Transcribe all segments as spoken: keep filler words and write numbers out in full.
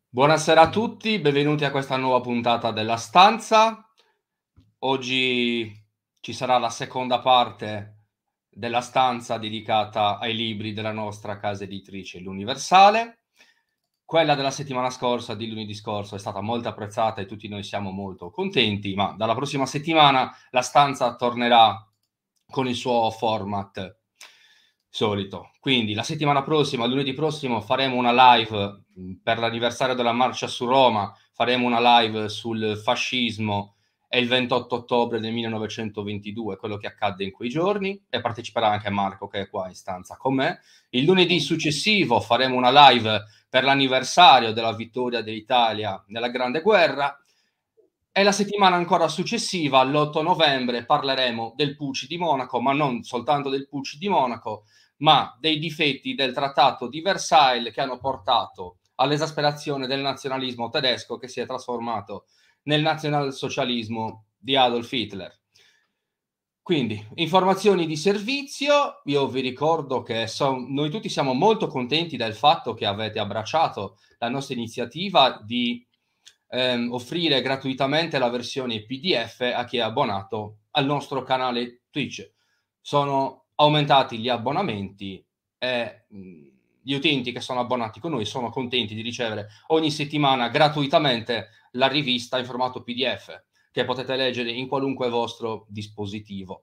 Buonasera a tutti, benvenuti a questa nuova puntata della Stanza. Oggi ci sarà la seconda parte della stanza dedicata ai libri della nostra casa editrice, l'Universale. Quella della settimana scorsa, di lunedì scorso, è stata molto apprezzata e tutti noi siamo molto contenti, ma dalla prossima settimana la Stanza tornerà con il suo format solito. Quindi la settimana prossima, lunedì prossimo, faremo una live per l'anniversario della marcia su Roma, faremo una live sul fascismo e il ventotto ottobre del millenovecentoventidue, quello che accadde in quei giorni, e parteciperà anche Marco che è qua in stanza con me. Il lunedì successivo faremo una live per l'anniversario della vittoria dell'Italia nella Grande Guerra, e la settimana ancora successiva, l'otto novembre, parleremo del Pucci di Monaco, ma non soltanto del Pucci di Monaco, ma dei difetti del Trattato di Versailles che hanno portato all'esasperazione del nazionalismo tedesco che si è trasformato nel nazionalsocialismo di Adolf Hitler. Quindi, informazioni di servizio. Io vi ricordo che so, noi tutti siamo molto contenti del fatto che avete abbracciato la nostra iniziativa di ehm, offrire gratuitamente la versione P D F a chi è abbonato al nostro canale Twitch. Sono aumentati gli abbonamenti e mh, gli utenti che sono abbonati con noi sono contenti di ricevere ogni settimana gratuitamente la rivista in formato P D F che potete leggere in qualunque vostro dispositivo.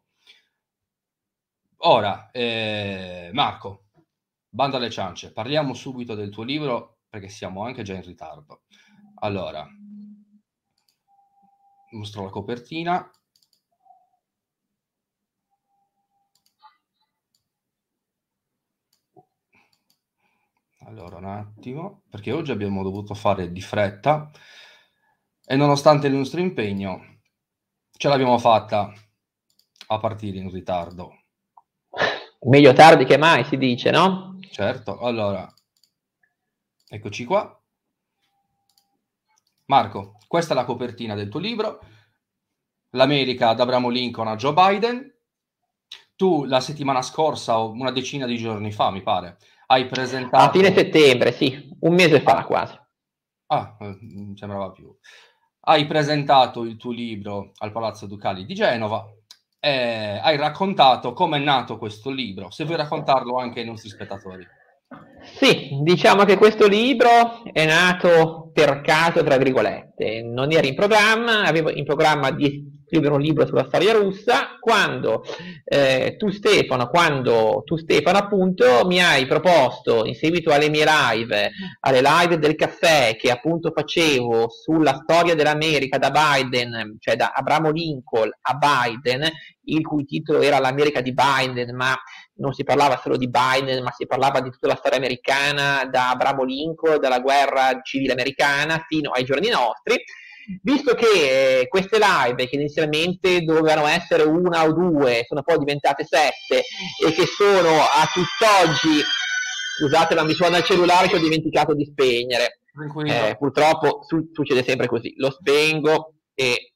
Ora, eh, Marco, bando alle ciance, parliamo subito del tuo libro perché siamo anche già in ritardo. Allora, mostro la copertina. Allora, un attimo, perché oggi abbiamo dovuto fare di fretta e nonostante il nostro impegno ce l'abbiamo fatta a partire in ritardo. Meglio tardi che mai, si dice, no? Certo, allora, eccoci qua. Marco, questa è la copertina del tuo libro. L'America da Abramo Lincoln a Joe Biden. Tu la settimana scorsa o una decina di giorni fa, mi pare, hai presentato... A fine settembre, sì, un mese fa ah, quasi. Ah, eh, mi sembrava più. Hai presentato il tuo libro al Palazzo Ducali di Genova e hai raccontato come è nato questo libro. Se vuoi raccontarlo anche ai nostri spettatori. Sì, diciamo che questo libro è nato per caso, tra virgolette. Non era in programma, avevo in programma di scrivere un libro sulla storia russa, quando eh, tu Stefano, quando tu Stefano appunto mi hai proposto, in seguito alle mie live, alle live del caffè che appunto facevo sulla storia dell'America da Biden, cioè da Abramo Lincoln a Biden, il cui titolo era l'America di Biden, ma non si parlava solo di Biden, ma si parlava di tutta la storia americana, da Abramo Lincoln, dalla guerra civile americana fino ai giorni nostri. Visto che eh, queste live, che inizialmente dovevano essere una o due, sono poi diventate sette e che sono a tutt'oggi, scusate ma mi suona il cellulare che ho dimenticato di spegnere, Tranquillo. eh, purtroppo su- succede sempre così, lo spengo e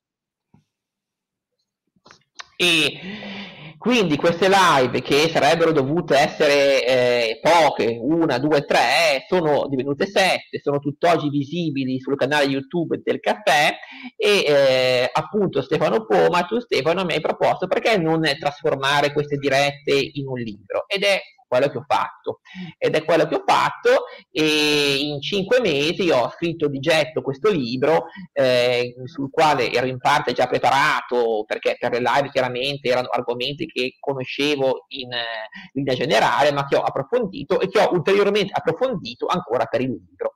e quindi queste live che sarebbero dovute essere eh, poche, una, due, tre, eh, sono divenute sette, sono tutt'oggi visibili sul canale YouTube del caffè e eh, appunto Stefano Poma, tu Stefano mi hai proposto perché non trasformare queste dirette in un libro, ed è quello che ho fatto ed è quello che ho fatto e in cinque mesi ho scritto di getto questo libro eh, sul quale ero in parte già preparato perché per le live chiaramente erano argomenti che conoscevo in eh, linea generale, ma che ho approfondito e che ho ulteriormente approfondito ancora per il libro.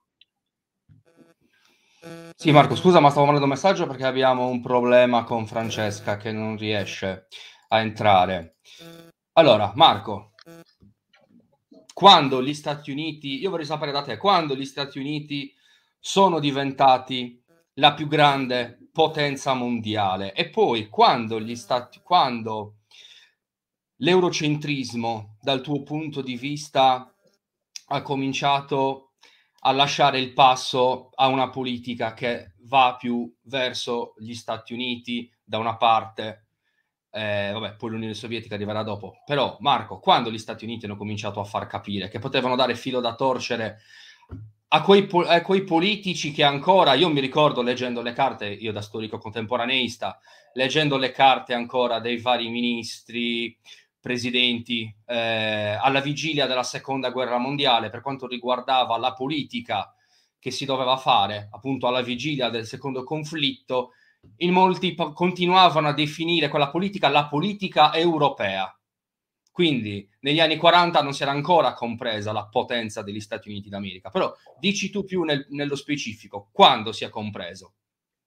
Sì, Marco, scusa, ma stavo mandando un messaggio perché abbiamo un problema con Francesca che non riesce a entrare. Allora, Marco, quando gli Stati Uniti, io vorrei sapere da te, quando gli Stati Uniti sono diventati la più grande potenza mondiale e poi quando gli Stati, quando l'eurocentrismo, dal tuo punto di vista, ha cominciato a lasciare il passo a una politica che va più verso gli Stati Uniti da una parte, eh, vabbè, poi l'Unione Sovietica arriverà dopo, però Marco, quando gli Stati Uniti hanno cominciato a far capire che potevano dare filo da torcere a quei, a quei politici che ancora, io mi ricordo leggendo le carte, io da storico contemporaneista, leggendo le carte ancora dei vari ministri, presidenti, eh, alla vigilia della seconda guerra mondiale, per quanto riguardava la politica che si doveva fare appunto alla vigilia del secondo conflitto, in molti continuavano a definire quella politica la politica europea. Quindi negli anni quaranta non si era ancora compresa la potenza degli Stati Uniti d'America, però dici tu più nel, nello specifico, quando si è compreso?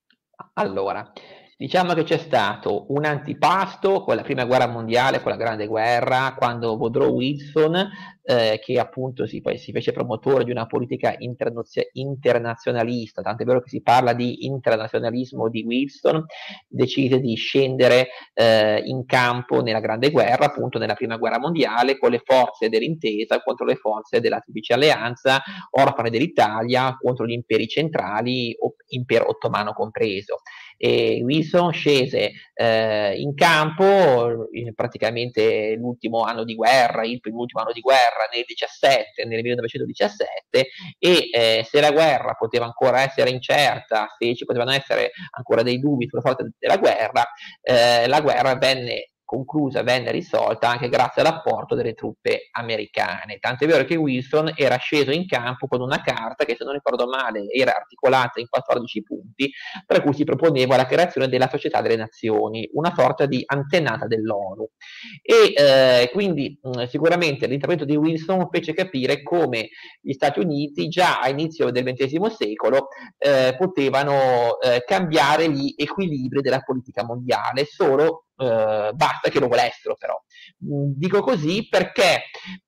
Allora, diciamo che c'è stato un antipasto con la prima guerra mondiale, con la grande guerra, quando Woodrow Wilson, eh, che appunto si, poi si fece promotore di una politica internazio- internazionalista, tant'è vero che si parla di internazionalismo di Wilson, decise di scendere eh, in campo nella grande guerra, appunto nella prima guerra mondiale, con le forze dell'intesa contro le forze della Triplice Alleanza, orfane dell'Italia contro gli imperi centrali, impero ottomano compreso. E Wilson scese eh, in campo in praticamente l'ultimo anno di guerra, il penultimo anno di guerra nel diciassette, nel millenovecentodiciassette, e eh, se la guerra poteva ancora essere incerta, se ci potevano essere ancora dei dubbi sulla sorte della guerra, eh, la guerra venne conclusa, venne risolta anche grazie all'apporto delle truppe americane. Tant'è vero che Wilson era sceso in campo con una carta che, se non ricordo male, era articolata in quattordici punti, tra cui si proponeva la creazione della Società delle Nazioni, una sorta di antenata dell'ONU. E eh, quindi mh, sicuramente l'intervento di Wilson fece capire come gli Stati Uniti già a inizio del ventesimo secolo eh, potevano eh, cambiare gli equilibri della politica mondiale, solo Uh, basta che lo volessero, però. Dico così perché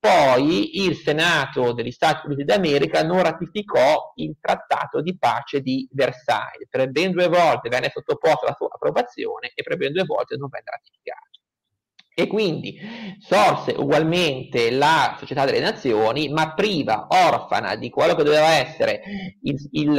poi il Senato degli Stati Uniti d'America non ratificò il trattato di pace di Versailles. Per ben due volte venne sottoposto alla sua approvazione e per ben due volte non venne ratificato. E quindi sorse ugualmente la Società delle Nazioni, ma priva, orfana di quello che doveva essere il, il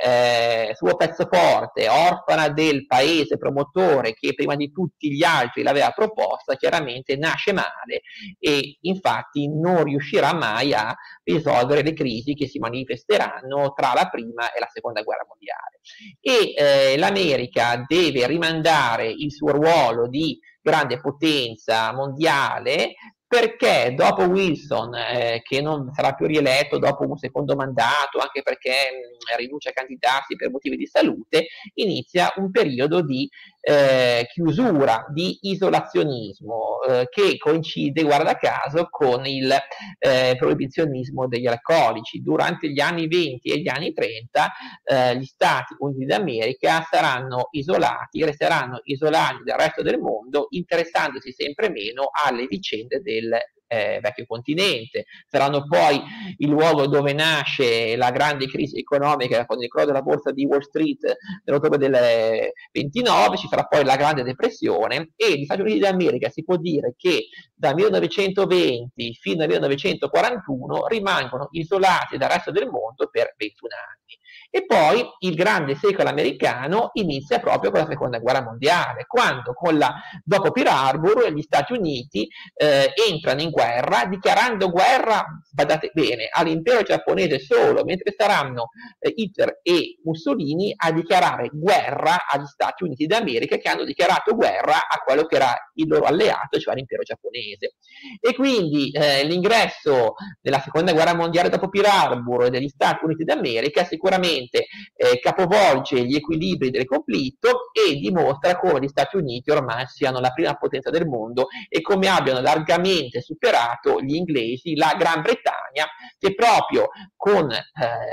eh, suo pezzo forte, orfana del paese promotore che prima di tutti gli altri l'aveva proposta. Chiaramente nasce male e infatti non riuscirà mai a risolvere le crisi che si manifesteranno tra la prima e la seconda guerra mondiale. E eh, l'America deve rimandare il suo ruolo di grande potenza mondiale, perché dopo Wilson, eh, che non sarà più rieletto dopo un secondo mandato, anche perché mh, rinuncia a candidarsi per motivi di salute, inizia un periodo di eh, chiusura, di isolazionismo, eh, che coincide, guarda caso, con il eh, proibizionismo degli alcolici. Durante gli anni venti e gli anni trenta eh, gli Stati Uniti d'America saranno isolati, resteranno isolati dal resto del mondo, interessandosi sempre meno alle vicende del Eh, vecchio continente. Saranno poi il luogo dove nasce la grande crisi economica con il crollo della borsa di Wall Street nell'ottobre del ventinove, ci sarà poi la grande depressione e gli Stati Uniti d'America si può dire che dal millenovecentoventi fino al millenovecentoquarantuno rimangono isolati dal resto del mondo per ventuno anni. E poi il grande secolo americano inizia proprio con la seconda guerra mondiale, quando con la, dopo Pearl Harbor gli Stati Uniti eh, entrano in guerra, dichiarando guerra, badate bene, all'impero giapponese solo, mentre saranno eh, Hitler e Mussolini a dichiarare guerra agli Stati Uniti d'America, che hanno dichiarato guerra a quello che era il loro alleato, cioè l'impero giapponese. E quindi eh, l'ingresso della seconda guerra mondiale dopo Pearl Harbor degli Stati Uniti d'America sicuramente eh, capovolge gli equilibri del conflitto e dimostra come gli Stati Uniti ormai siano la prima potenza del mondo e come abbiano largamente superato gli inglesi, la Gran Bretagna, che proprio con eh,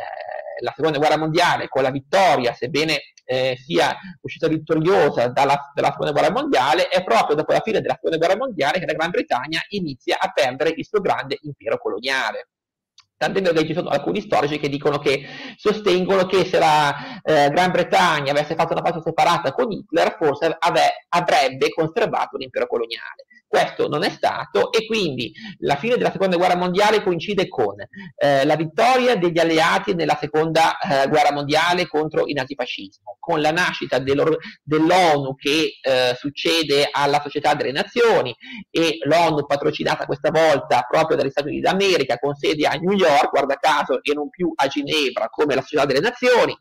la seconda guerra mondiale, con la vittoria, sebbene eh, sia uscita vittoriosa dalla, dalla seconda guerra mondiale, è proprio dopo la fine della seconda guerra mondiale che la Gran Bretagna inizia a perdere il suo grande impero coloniale. Tant'è vero che ci sono alcuni storici che dicono che sostengono che se la eh, Gran Bretagna avesse fatto una pace separata con Hitler, forse ave, avrebbe conservato l'impero coloniale. questo non è stato, e quindi la fine della seconda guerra mondiale coincide con eh, la vittoria degli alleati nella seconda eh, guerra mondiale contro il nazifascismo, con la nascita dell'ONU che eh, succede alla Società delle Nazioni, e l'ONU patrocinata questa volta proprio dagli Stati Uniti d'America, con sede a New York, guarda caso, e non più a Ginevra come la Società delle Nazioni,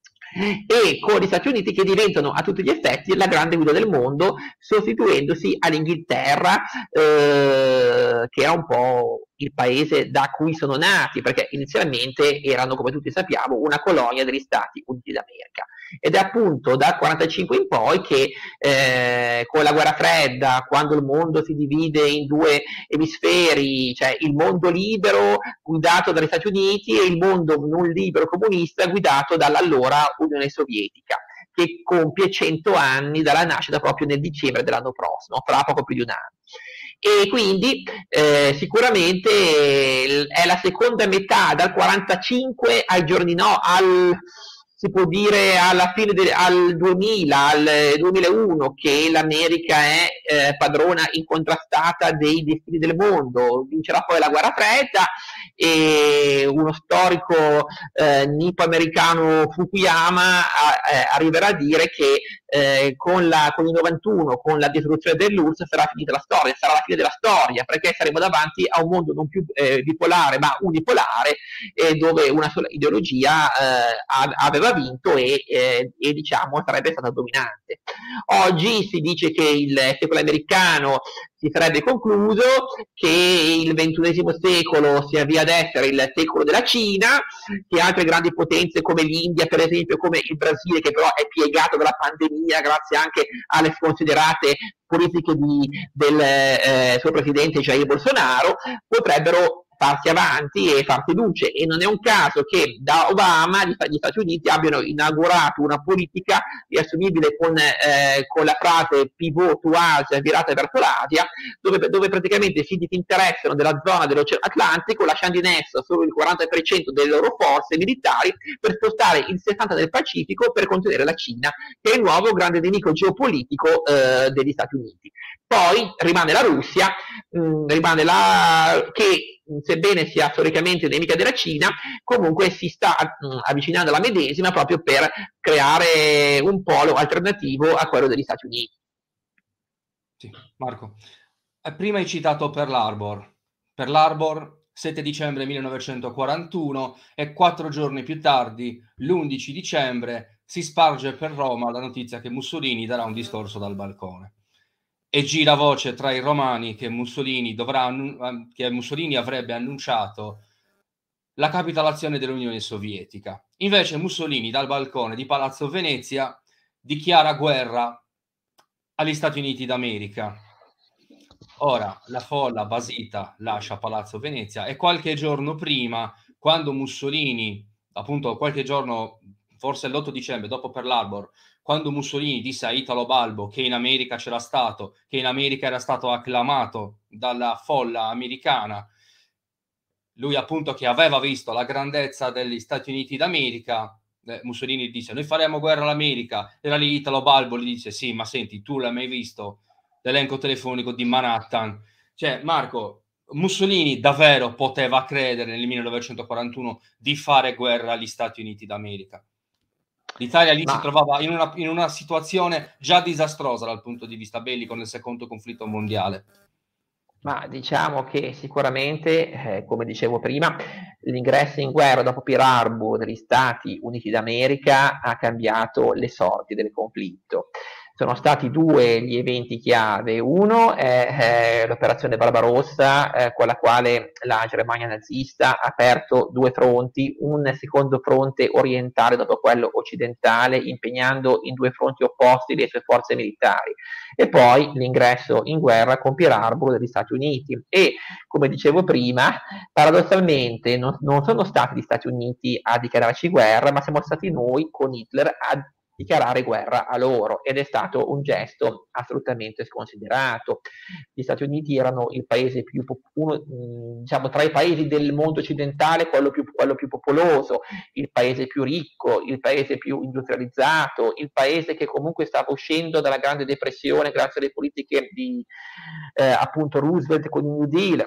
e con gli Stati Uniti che diventano a tutti gli effetti la grande guida del mondo, sostituendosi all'Inghilterra, eh, che era un po' il paese da cui sono nati, perché inizialmente erano, come tutti sappiamo, una colonia degli Stati Uniti d'America. Ed è appunto dal quarantacinque in poi che eh, con la guerra fredda, quando il mondo si divide in due emisferi, cioè il mondo libero guidato dagli Stati Uniti e il mondo non libero comunista guidato dall'allora Unione Sovietica, che compie cento anni dalla nascita proprio nel dicembre dell'anno prossimo, fra poco più di un anno. E quindi eh, sicuramente è la seconda metà, dal quarantacinque ai giorni no, al, si può dire alla fine del al duemila, al duemilauno, che l'America è eh, padrona incontrastata dei destini del mondo. Vincerà poi la guerra fredda, e uno storico eh, nippo-americano, Fukuyama, a, eh, arriverà a dire che eh, con, la, con il novantuno, con la distruzione dell'U R S S, sarà finita la storia, sarà la fine della storia, perché saremo davanti a un mondo non più eh, bipolare ma unipolare, eh, dove una sola ideologia eh, aveva vinto e, eh, e diciamo sarebbe stata dominante. Oggi si dice che il secolo americano si sarebbe concluso, che il ventunesimo secolo si avvia ad essere il secolo della Cina, che altre grandi potenze come l'India, per esempio, come il Brasile, che però è piegato dalla pandemia grazie anche alle sconsiderate politiche di, del eh, suo presidente Jair Bolsonaro, potrebbero farsi avanti e farsi luce. E non è un caso che da Obama gli Stati Uniti abbiano inaugurato una politica riassumibile con, eh, con la frase pivot to Asia, virata verso l'Asia, dove, dove praticamente si disinteressano della zona dell'Oceano Atlantico, lasciando in essa solo il quaranta per cento delle loro forze militari, per spostare il sessanta per cento del Pacifico per contenere la Cina, che è il nuovo grande nemico geopolitico eh, degli Stati Uniti. Poi rimane la Russia, mh, rimane la che, sebbene sia storicamente nemica della Cina, comunque si sta mh, avvicinando alla medesima proprio per creare un polo alternativo a quello degli Stati Uniti. Sì, Marco, prima hai citato Pearl Harbor. Pearl Harbor, sette dicembre millenovecentoquarantuno, e quattro giorni più tardi, l'undici dicembre, si sparge per Roma la notizia che Mussolini darà un discorso dal balcone. E gira voce tra i romani che Mussolini, dovrà, che Mussolini avrebbe annunciato la capitolazione dell'Unione Sovietica. Invece Mussolini, dal balcone di Palazzo Venezia, dichiara guerra agli Stati Uniti d'America. Ora la folla basita lascia Palazzo Venezia, e qualche giorno prima, quando Mussolini, appunto qualche giorno, forse l'otto dicembre, dopo Pearl Harbor, quando Mussolini disse a Italo Balbo che in America c'era stato, che in America era stato acclamato dalla folla americana, lui appunto che aveva visto la grandezza degli Stati Uniti d'America, eh, Mussolini disse: noi faremo guerra all'America. Era lì Italo Balbo, gli dice: sì, ma senti, tu l'hai mai visto l'elenco telefonico di Manhattan? Cioè, Marco, Mussolini davvero poteva credere nel millenovecentoquarantuno di fare guerra agli Stati Uniti d'America? L'Italia lì Ma... si trovava in una, in una situazione già disastrosa dal punto di vista bellico nel secondo conflitto mondiale. Ma diciamo che sicuramente, eh, come dicevo prima, l'ingresso in guerra dopo Pearl Harbor degli Stati Uniti d'America ha cambiato le sorti del conflitto. Sono stati due gli eventi chiave. Uno è, è l'operazione Barbarossa, eh, con la quale la Germania nazista ha aperto due fronti, un secondo fronte orientale dopo quello occidentale, impegnando in due fronti opposti le sue forze militari, e poi l'ingresso in guerra con Pearl Harbor degli Stati Uniti. E, come dicevo prima, paradossalmente non, non sono stati gli Stati Uniti a dichiararci guerra, ma siamo stati noi con Hitler a dichiarare guerra a loro, ed è stato un gesto assolutamente sconsiderato. Gli Stati Uniti erano il paese più, uno, diciamo, tra i paesi del mondo occidentale, quello più, quello più popoloso, il paese più ricco, il paese più industrializzato, il paese che comunque stava uscendo dalla Grande Depressione grazie alle politiche di eh, appunto Roosevelt con il New Deal.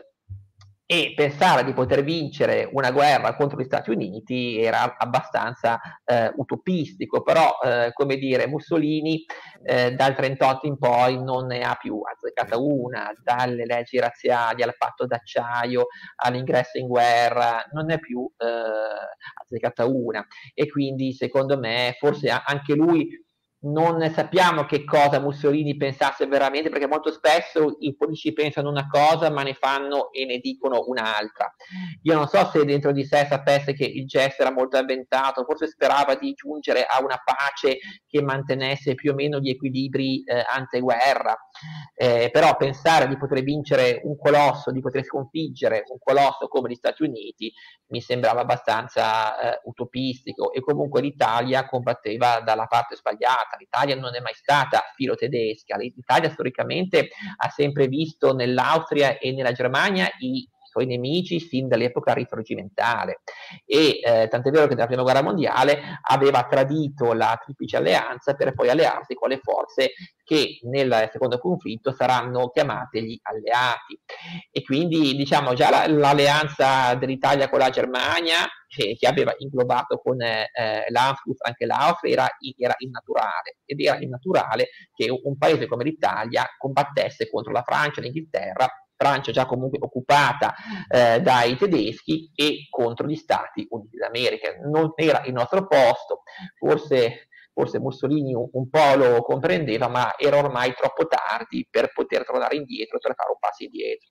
E pensare di poter vincere una guerra contro gli Stati Uniti era abbastanza eh, utopistico, però eh, come dire, Mussolini eh, dal trentotto in poi non ne ha più azzeccata una, dalle leggi razziali al patto d'acciaio all'ingresso in guerra, non ne ha più eh, azzeccata una, e quindi secondo me forse anche lui, non sappiamo che cosa Mussolini pensasse veramente, perché molto spesso i politici pensano una cosa ma ne fanno e ne dicono un'altra. Io non so se dentro di sé sapesse che il gesto era molto avventato, forse sperava di giungere a una pace che mantenesse più o meno gli equilibri eh, anteguerra, eh, però pensare di poter vincere un colosso, di poter sconfiggere un colosso come gli Stati Uniti mi sembrava abbastanza eh, utopistico, e comunque l'Italia combatteva dalla parte sbagliata. L'Italia non è mai stata filo-tedesca, l'Italia storicamente ha sempre visto nell'Austria e nella Germania i suoi nemici fin dall'epoca risorgimentale, e eh, tant'è vero che nella prima guerra mondiale aveva tradito la triplice alleanza per poi allearsi con le forze che nel secondo conflitto saranno chiamate gli alleati. E quindi diciamo già la, l'alleanza dell'Italia con la Germania, che, che aveva inglobato con eh, l'Anschluss anche l'Austria, era, era innaturale, ed era innaturale che un, un paese come l'Italia combattesse contro la Francia e l'Inghilterra, Francia già comunque occupata eh, dai tedeschi, e contro gli Stati Uniti d'America. Non era il nostro posto, forse forse Mussolini un, un po' lo comprendeva, ma era ormai troppo tardi per poter tornare indietro, per fare un passo indietro.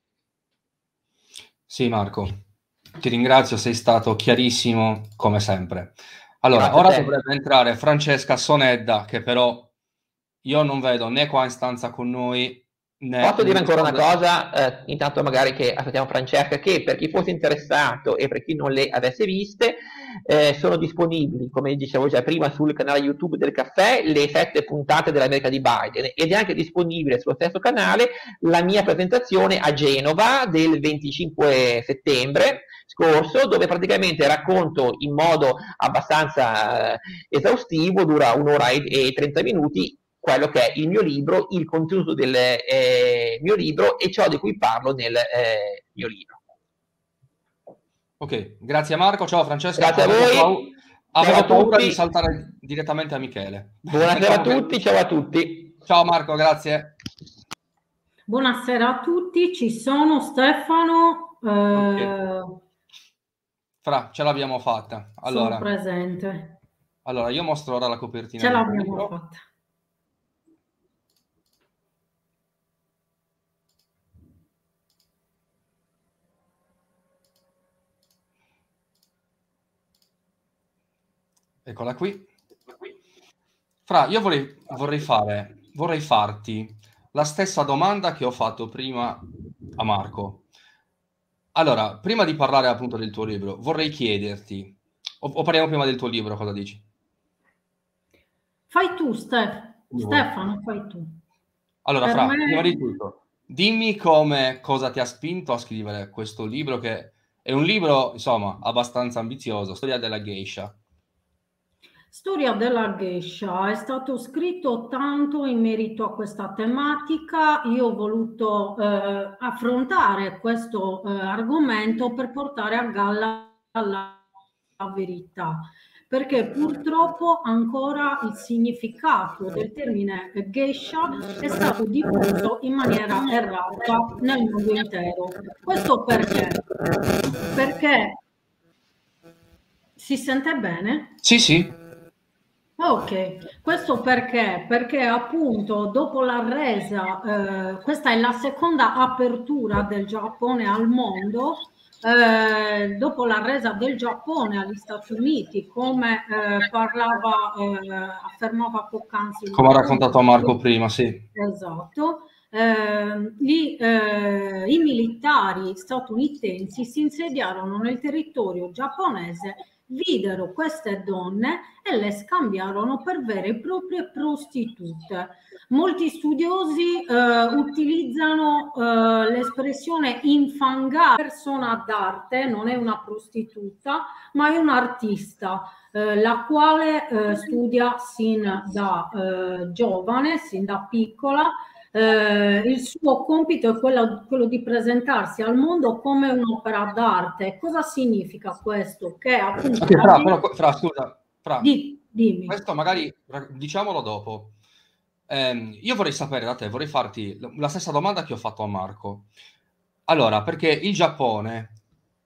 Sì, Marco, ti ringrazio, sei stato chiarissimo come sempre. Allora, Grazie a ora te. dovrebbe entrare Francesca Sonedda, che però io non vedo né qua in stanza con noi, né Posso dire ancora una risponde- cosa, eh, intanto magari che aspettiamo Francesca, che per chi fosse interessato e per chi non le avesse viste, eh, sono disponibili, come dicevo già prima, sul canale YouTube del Caffè, le sette puntate dell'America di Biden, ed è anche disponibile sullo stesso canale la mia presentazione a Genova del venticinque settembre scorso, dove praticamente racconto in modo abbastanza eh, esaustivo, dura un'ora e, e trenta minuti, quello che è il mio libro, il contenuto del eh, mio libro e ciò di cui parlo nel eh, mio libro. Ok, grazie Marco, ciao Francesca. Grazie a Avevo, voi, pau- ciao avevo a paura di tutti, saltare direttamente a Michele. buonasera a Comunque- tutti, ciao a tutti. Ciao Marco, grazie. Buonasera a tutti, ci sono Stefano. Okay. Eh, Fra, ce l'abbiamo fatta. Allora, sono presente. allora, io mostro ora la copertina Ce del l'abbiamo libro. fatta. Eccola qui. Fra, io vorrei, vorrei fare, vorrei farti la stessa domanda che ho fatto prima a Marco. Allora, prima di parlare appunto del tuo libro, vorrei chiederti, o, o parliamo prima del tuo libro, cosa dici? Fai tu, Stef- Come vuoi. Stefano, fai tu. Allora, Per Fra, me- prima di tutto, dimmi come, cosa ti ha spinto a scrivere questo libro, che è un libro, insomma, abbastanza ambizioso, Storia della geisha. Storia della geisha è stato scritto tanto in merito a questa tematica. Io ho voluto eh, affrontare questo eh, argomento per portare a galla la, la verità, perché purtroppo ancora il significato del termine geisha è stato diffuso in maniera errata nel mondo intero. Questo perché? Perché si sente bene? Sì, sì. Ok, questo perché? Perché appunto dopo la resa, eh, questa è la seconda apertura del Giappone al mondo, eh, dopo la resa del Giappone agli Stati Uniti, come eh, parlava, eh, affermava poc'anzi Come ha Marco. raccontato Marco prima, sì. Esatto. Eh, gli, eh, i militari statunitensi si insediarono nel territorio giapponese videro queste donne e le scambiarono per vere e proprie prostitute. Molti studiosi eh, utilizzano eh, l'espressione infangare persona d'arte, non è una prostituta, ma è un artista, eh, la quale eh, studia sin da eh, giovane, sin da piccola. Eh, il suo compito è quello, quello di presentarsi al mondo come un'opera d'arte. Cosa significa questo? Che appunto okay, Fra, però, Fra, scusa, Fra, di, dimmi. Questo magari diciamolo dopo. Eh, io vorrei sapere da te, vorrei farti la stessa domanda che ho fatto a Marco. Allora, perché il Giappone,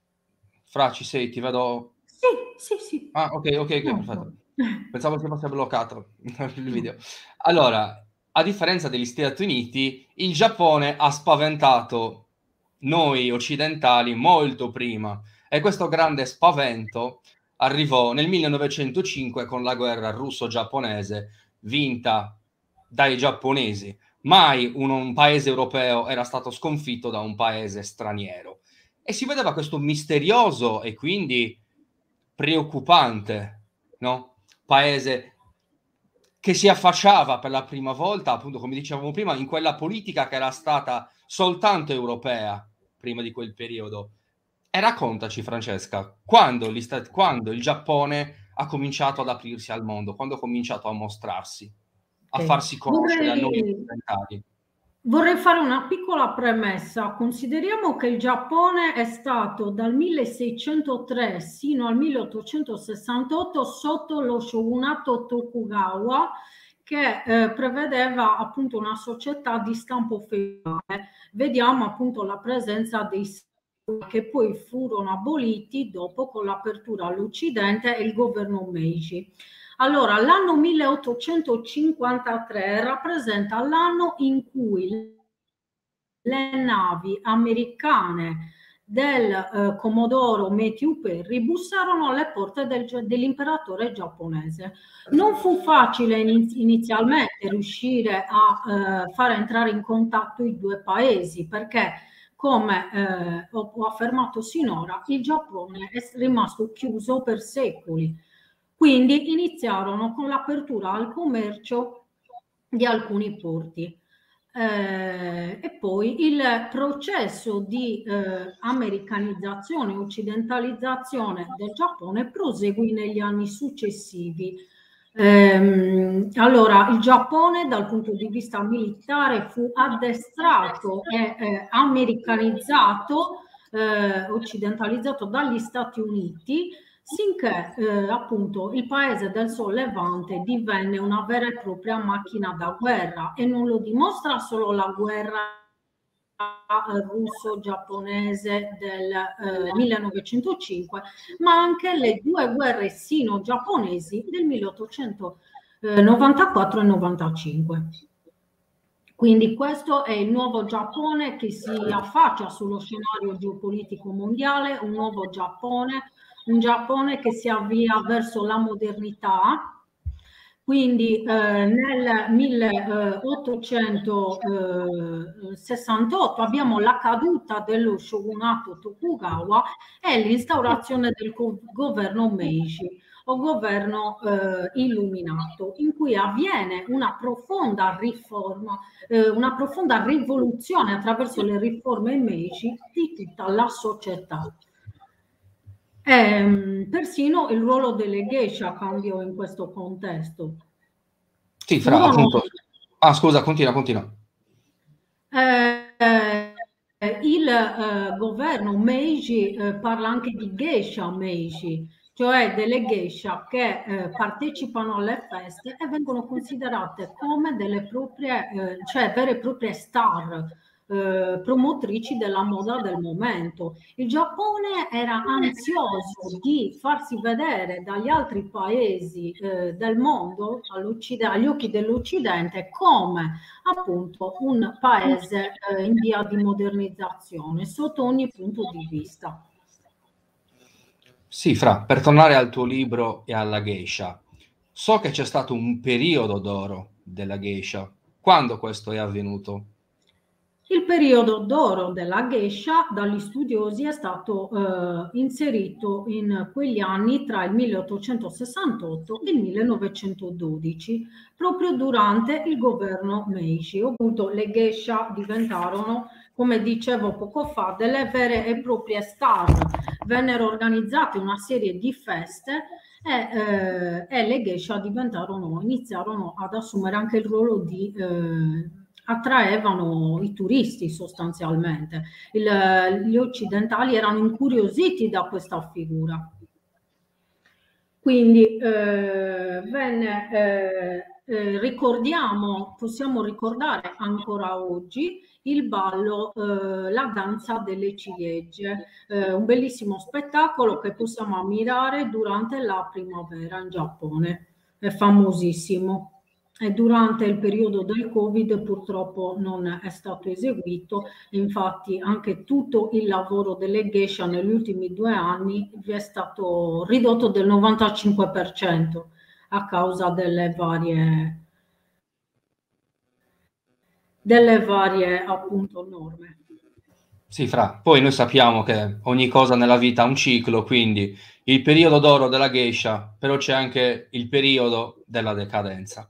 Fra, ci sei? Ti vedo? Sì, sì, sì. Ah, ok, ok, ok, no, perfetto. Pensavo che fosse bloccato il video. Allora, a differenza degli Stati Uniti, il Giappone ha spaventato noi occidentali molto prima, e questo grande spavento arrivò nel millenovecentocinque con la guerra russo-giapponese vinta dai giapponesi. Mai un, un paese europeo era stato sconfitto da un paese straniero, e si vedeva questo misterioso e quindi preoccupante, no? Paese che si affacciava per la prima volta, appunto, come dicevamo prima, in quella politica che era stata soltanto europea prima di quel periodo. E raccontaci, Francesca, quando, gli stati, quando il Giappone ha cominciato ad aprirsi al mondo, quando ha cominciato a mostrarsi, a farsi conoscere a noi occidentali. Vorrei fare una piccola premessa. Consideriamo che il Giappone è stato dal milleseicentotre sino al milleottocentosessantotto sotto lo shogunato Tokugawa, che eh, prevedeva appunto una società di stampo feudale. Vediamo appunto la presenza dei che poi furono aboliti dopo con l'apertura all'Occidente e il governo Meiji. Allora, l'anno milleottocentocinquantatré rappresenta l'anno in cui le navi americane del eh, Commodoro Matthew Perry bussarono alle porte del, dell'imperatore giapponese. Non fu facile inizialmente riuscire a eh, fare entrare in contatto i due paesi, perché, come eh, ho, ho affermato sinora, il Giappone è rimasto chiuso per secoli. Quindi iniziarono con l'apertura al commercio di alcuni porti. Eh, e poi il processo di eh, americanizzazione e occidentalizzazione del Giappone proseguì negli anni successivi. Eh, allora, il Giappone dal punto di vista militare fu addestrato e eh, americanizzato, eh, occidentalizzato dagli Stati Uniti, sinché eh, appunto il paese del Sol Levante divenne una vera e propria macchina da guerra, e non lo dimostra solo la guerra russo-giapponese del eh, millenovecentocinque, ma anche le due guerre sino-giapponesi del milleottocentonovantaquattro e novantacinque. Quindi questo è il nuovo Giappone che si affaccia sullo scenario geopolitico mondiale, un nuovo Giappone, un Giappone che si avvia verso la modernità. Quindi eh, nel milleottocentosessantotto abbiamo la caduta dello shogunato Tokugawa e l'instaurazione del governo Meiji, o governo eh, illuminato, in cui avviene una profonda riforma, eh, una profonda rivoluzione attraverso le riforme Meiji di tutta la società. E, persino il ruolo delle geisha cambiò in questo contesto. Sì, Fra, Furono... appunto. Ah, scusa, continua, continua. Eh, eh, il eh, governo Meiji eh, parla anche di geisha Meiji, cioè delle geisha che eh, partecipano alle feste e vengono considerate come delle proprie, eh, cioè vere e proprie star, Eh, promotrici della moda del momento. Il Giappone era ansioso di farsi vedere dagli altri paesi eh, del mondo agli occhi dell'Occidente come appunto un paese eh, in via di modernizzazione sotto ogni punto di vista. Sì, Fra, per tornare al tuo libro e alla geisha, so che c'è stato un periodo d'oro della geisha. Quando questo è avvenuto? Il periodo d'oro della geisha dagli studiosi è stato eh, inserito in quegli anni tra il milleottocentosessantotto e il millenovecentododici, proprio durante il governo Meiji. Appunto, le geisha diventarono, come dicevo poco fa, delle vere e proprie star. Vennero organizzate una serie di feste e, eh, e le geisha diventarono, iniziarono ad assumere anche il ruolo di... Eh, attraevano i turisti sostanzialmente. Il, gli occidentali erano incuriositi da questa figura. Quindi eh, venne, eh, eh, ricordiamo, possiamo ricordare ancora oggi il ballo, eh, la danza delle ciliegie, eh, un bellissimo spettacolo che possiamo ammirare durante la primavera in Giappone, è famosissimo. E durante il periodo del Covid purtroppo non è stato eseguito, infatti anche tutto il lavoro delle geisha negli ultimi due anni vi è stato ridotto del novantacinque per cento a causa delle varie, delle varie appunto norme. Sì, Fra, poi noi sappiamo che ogni cosa nella vita ha un ciclo, quindi il periodo d'oro della geisha, però c'è anche il periodo della decadenza.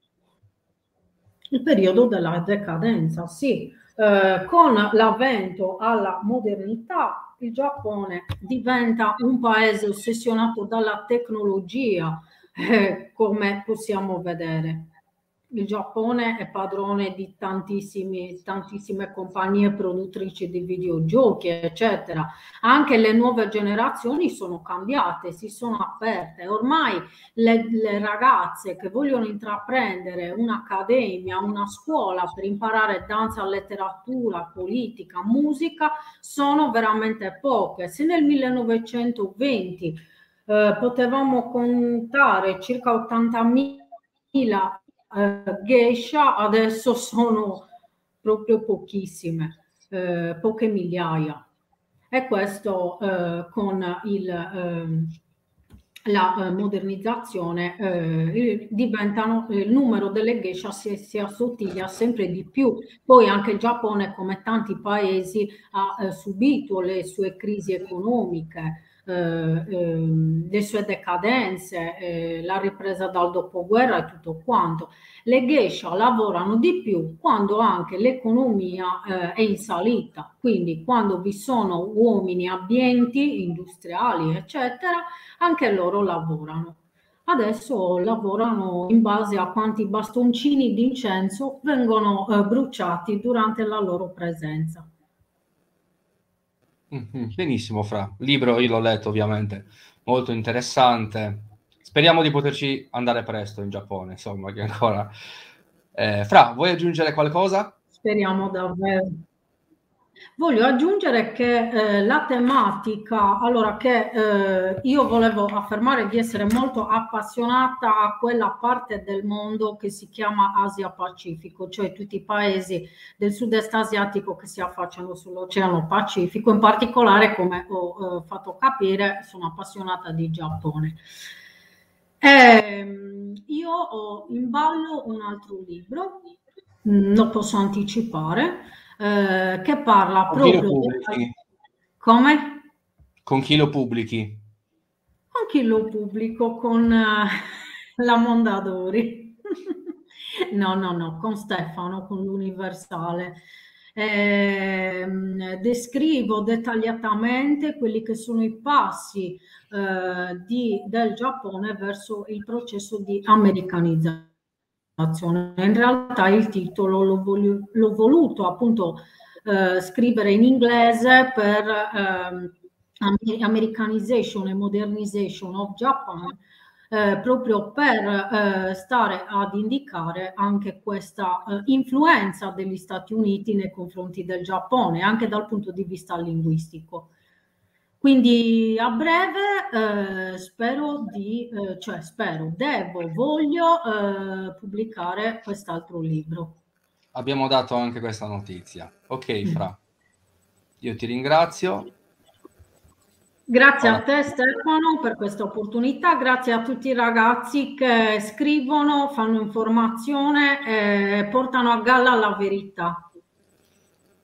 Il periodo della decadenza, sì. Eh, con l'avvento alla modernità, il Giappone diventa un paese ossessionato dalla tecnologia, eh, come possiamo vedere. Il Giappone è padrone di tantissimi, tantissime compagnie produttrici di videogiochi, eccetera. Anche le nuove generazioni sono cambiate, si sono aperte. Ormai le, le ragazze che vogliono intraprendere un'accademia, una scuola per imparare danza, letteratura, politica, musica, sono veramente poche. Se nel millenovecentoventi eh, potevamo contare circa ottantamila Uh, geisha, adesso sono proprio pochissime, eh, poche migliaia, e questo eh, con il, eh, la eh, modernizzazione eh, diventano, il numero delle geisha si, si assottiglia sempre di più. Poi anche il Giappone, come tanti paesi, ha eh, subito le sue crisi economiche, Eh, ehm, le sue decadenze, eh, la ripresa dal dopoguerra e tutto quanto. Le geisha lavorano di più quando anche l'economia eh, è in salita, quindi quando vi sono uomini abbienti, industriali, eccetera, anche loro lavorano. Adesso lavorano in base a quanti bastoncini di incenso vengono eh, bruciati durante la loro presenza. Benissimo, Fra. Il libro io l'ho letto, ovviamente, molto interessante. Speriamo di poterci andare presto in Giappone, insomma, che ancora... Eh, Fra, vuoi aggiungere qualcosa? Speriamo davvero. Voglio aggiungere che eh, la tematica, allora che eh, io volevo affermare di essere molto appassionata a quella parte del mondo che si chiama Asia Pacifico, cioè tutti i paesi del sud-est asiatico che si affacciano sull'Oceano Pacifico, in particolare, come ho eh, fatto capire, sono appassionata di Giappone. E, io ho in ballo un altro libro, lo posso anticipare, eh, che parla Con chi lo proprio pubblichi? come? Con chi lo pubblichi? Con chi lo pubblico? Con uh, la Mondadori. No, no, no, con Stefano, con l'Universale. Eh, descrivo dettagliatamente quelli che sono i passi eh, di, del Giappone verso il processo di americanizzazione. In realtà il titolo l'ho, volu- l'ho voluto appunto eh, scrivere in inglese per eh, Americanization e Modernization of Japan, eh, proprio per eh, stare ad indicare anche questa eh, influenza degli Stati Uniti nei confronti del Giappone, anche dal punto di vista linguistico. Quindi a breve eh, spero di, eh, cioè spero, devo, voglio eh, pubblicare quest'altro libro. Abbiamo dato anche questa notizia. Ok, Fra. Io ti ringrazio. Grazie a te Stefano per questa opportunità, grazie a tutti i ragazzi che scrivono, fanno informazione e portano a galla la verità.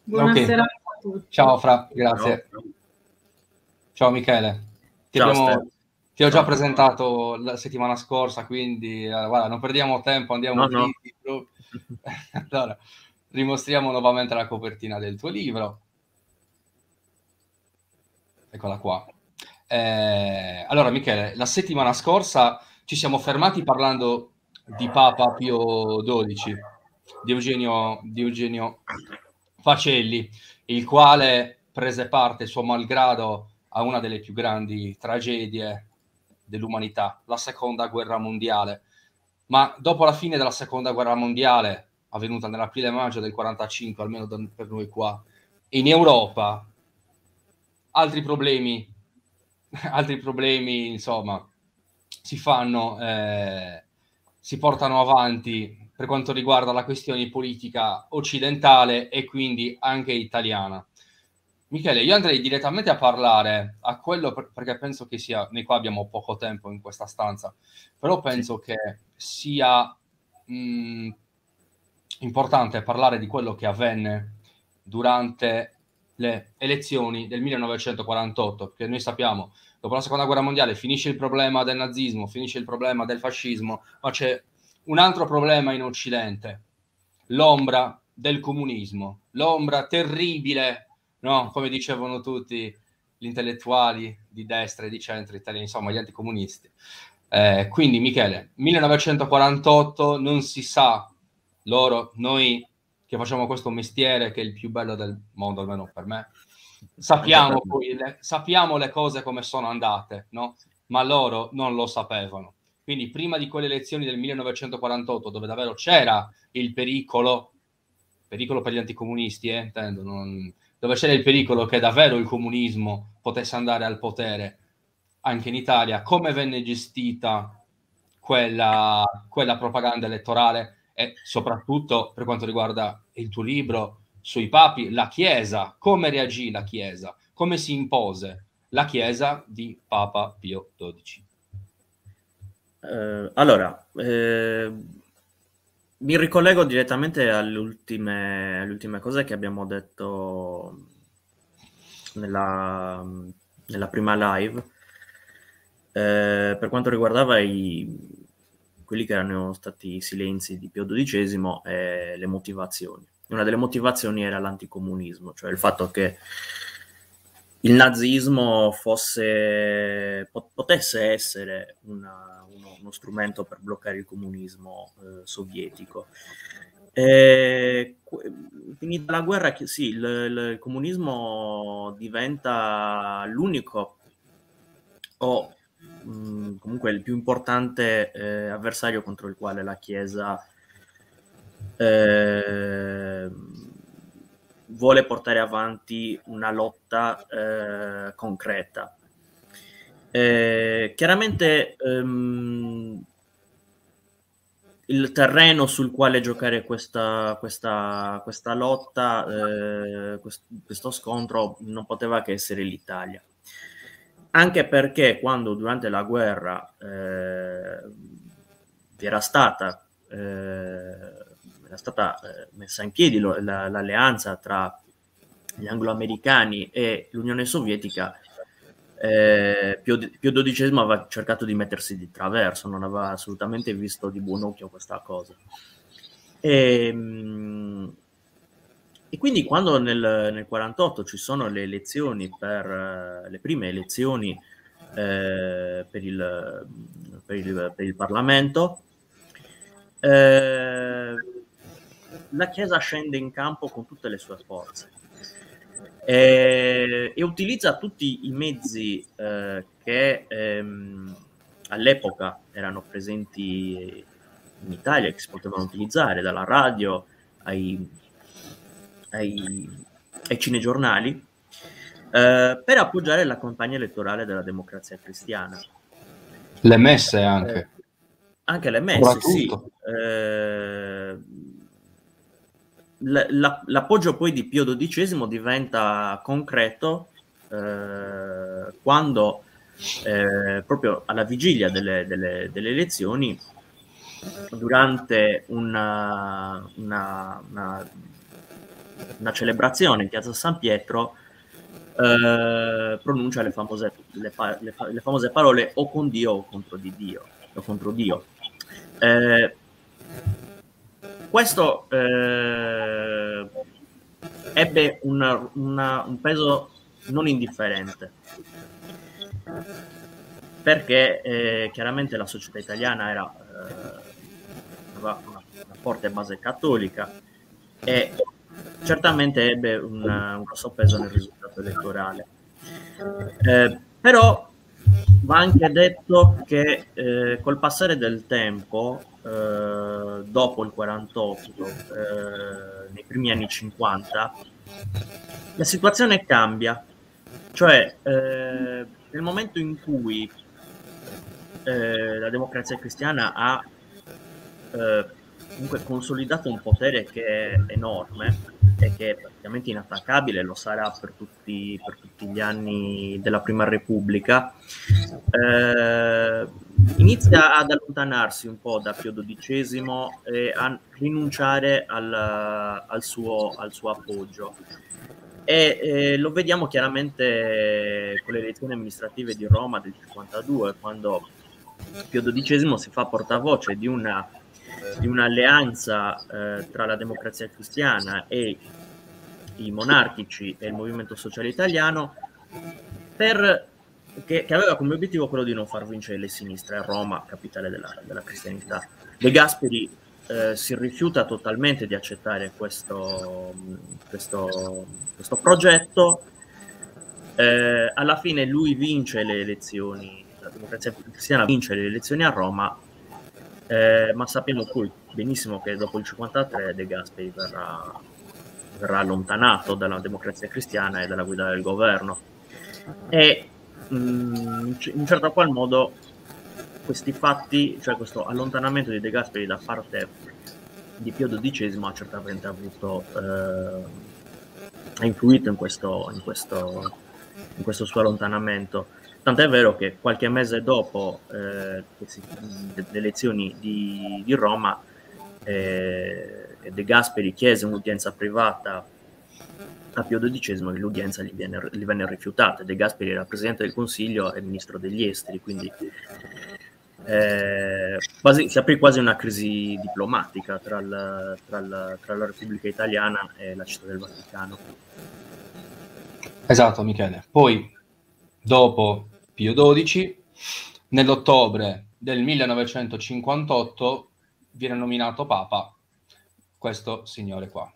Buonasera Okay. a tutti. Ciao Fra, grazie. Ciao. Ciao Michele. Ti, Ciao, abbiamo, Stefano. ti ho già Ciao. presentato la settimana scorsa, quindi eh, guarda, non perdiamo tempo, andiamo No, no. dritti. Allora, rimostriamo nuovamente la copertina del tuo libro. Eccola qua. Eh, allora Michele, la settimana scorsa ci siamo fermati parlando di Papa Pio dodici, di Eugenio, di Eugenio Facelli, il quale prese parte suo malgrado a una delle più grandi tragedie dell'umanità, la seconda guerra mondiale. Ma dopo la fine della seconda guerra mondiale, avvenuta nell'aprile-maggio del quarantacinque, almeno per noi qua, in Europa, altri problemi, altri problemi, insomma, si fanno, eh, si portano avanti per quanto riguarda la questione politica occidentale e quindi anche italiana. Michele, io andrei direttamente a parlare a quello, per, perché penso che sia, noi qua abbiamo poco tempo in questa stanza, però penso sì. che sia mh, importante parlare di quello che avvenne durante le elezioni del millenovecentoquarantotto, perché noi sappiamo, dopo la seconda guerra mondiale finisce il problema del nazismo, finisce il problema del fascismo, ma c'è un altro problema in Occidente, l'ombra del comunismo, l'ombra terribile, no? Come dicevano tutti gli intellettuali di destra e di centro italiani, insomma gli anticomunisti. Eh, quindi Michele, millenovecentoquarantotto, non si sa, loro, noi che facciamo questo mestiere che è il più bello del mondo, almeno per me, sappiamo, poi le, sappiamo le cose come sono andate, no? Ma loro non lo sapevano. Quindi prima di quelle elezioni del millenovecentoquarantotto, dove davvero c'era il pericolo, pericolo per gli anticomunisti, eh, intendo, non, dove c'era il pericolo che davvero il comunismo potesse andare al potere anche in Italia, come venne gestita quella, quella propaganda elettorale e soprattutto per quanto riguarda il tuo libro sui papi, la Chiesa, come reagì la Chiesa, come si impose la Chiesa di Papa Pio dodici. Eh, allora, eh, mi ricollego direttamente alle ultime, alle ultime cose che abbiamo detto nella, nella prima live, eh, per quanto riguardava i, quelli che erano stati i silenzi di Pio dodicesimo e le motivazioni. Una delle motivazioni era l'anticomunismo, cioè il fatto che il nazismo fosse, potesse essere una, uno, uno strumento per bloccare il comunismo eh, sovietico. E, finita la guerra, sì, il, il comunismo diventa l'unico o mh, comunque il più importante eh, avversario contro il quale la Chiesa eh, vuole portare avanti una lotta eh, concreta. Eh, chiaramente ehm, il terreno sul quale giocare questa, questa, questa lotta, eh, questo, questo scontro non poteva che essere l'Italia. Anche perché quando durante la guerra eh, era stata, eh, era stata eh, messa in piedi lo, la, l'alleanza tra gli anglo-americani e l'Unione Sovietica, eh, Pio, Pio dodicesimo aveva cercato di mettersi di traverso, non aveva assolutamente visto di buon occhio questa cosa. E, mh, E quindi quando nel, nel quarantotto ci sono le elezioni per uh, le prime elezioni eh, per, il, per, il, per il Parlamento, eh, la Chiesa scende in campo con tutte le sue forze e, e utilizza tutti i mezzi eh, che ehm, all'epoca erano presenti in Italia, che si potevano utilizzare, dalla radio ai Ai, ai cinegiornali eh, per appoggiare la campagna elettorale della Democrazia Cristiana. Le messe anche. Eh, anche le messe, sì. Eh, l- la- l'appoggio poi di Pio dodicesimo diventa concreto eh, quando eh, proprio alla vigilia delle, delle, delle elezioni, durante una, una, una una celebrazione in piazza San Pietro, eh, pronuncia le famose, le, le, le famose parole o con Dio o contro di Dio, o contro Dio. Eh, questo eh, ebbe una, una, un peso non indifferente, perché eh, chiaramente la società italiana era eh, aveva una, una forte base cattolica e certamente ebbe un, un grosso peso nel risultato elettorale. Eh, però va anche detto che eh, col passare del tempo, eh, dopo il quarantotto, eh, nei primi anni cinquanta, la situazione cambia. Cioè, eh, nel momento in cui eh, la Democrazia Cristiana ha eh, comunque consolidato un potere che è enorme e che è praticamente inattaccabile, lo sarà per tutti, per tutti gli anni della Prima Repubblica, eh, inizia ad allontanarsi un po' da Pio dodicesimo e a rinunciare al, al, suo, al suo appoggio. E eh, lo vediamo chiaramente con le elezioni amministrative di Roma del cinquantadue, quando Pio dodicesimo si fa portavoce di una di un'alleanza eh, tra la Democrazia Cristiana e i monarchici e il Movimento Sociale Italiano, per, che, che aveva come obiettivo quello di non far vincere le sinistre a Roma, capitale della, della cristianità. De Gasperi eh, si rifiuta totalmente di accettare questo, questo, questo progetto. Eh, alla fine lui vince le elezioni, la Democrazia Cristiana vince le elezioni a Roma, eh, ma sappiamo poi benissimo che dopo il cinquantatré De Gasperi verrà, verrà allontanato dalla Democrazia Cristiana e dalla guida del governo. E mh, in certo qual modo questi fatti, cioè questo allontanamento di De Gasperi da parte di Pio dodicesimo ha certamente avuto eh, ha influito in questo, in questo in questo suo allontanamento. Tant'è vero che qualche mese dopo eh, le elezioni di, di Roma, eh, De Gasperi chiese un'udienza privata a Pio dodicesimo e l'udienza gli, viene, gli venne rifiutata. De Gasperi era Presidente del Consiglio e Ministro degli Esteri, quindi eh, quasi, si aprì quasi una crisi diplomatica tra, il, tra, il, tra la Repubblica Italiana e la Città del Vaticano. Esatto, Michele. Poi, dopo Pio dodici, nell'ottobre del millenovecentocinquantotto viene nominato Papa questo signore qua.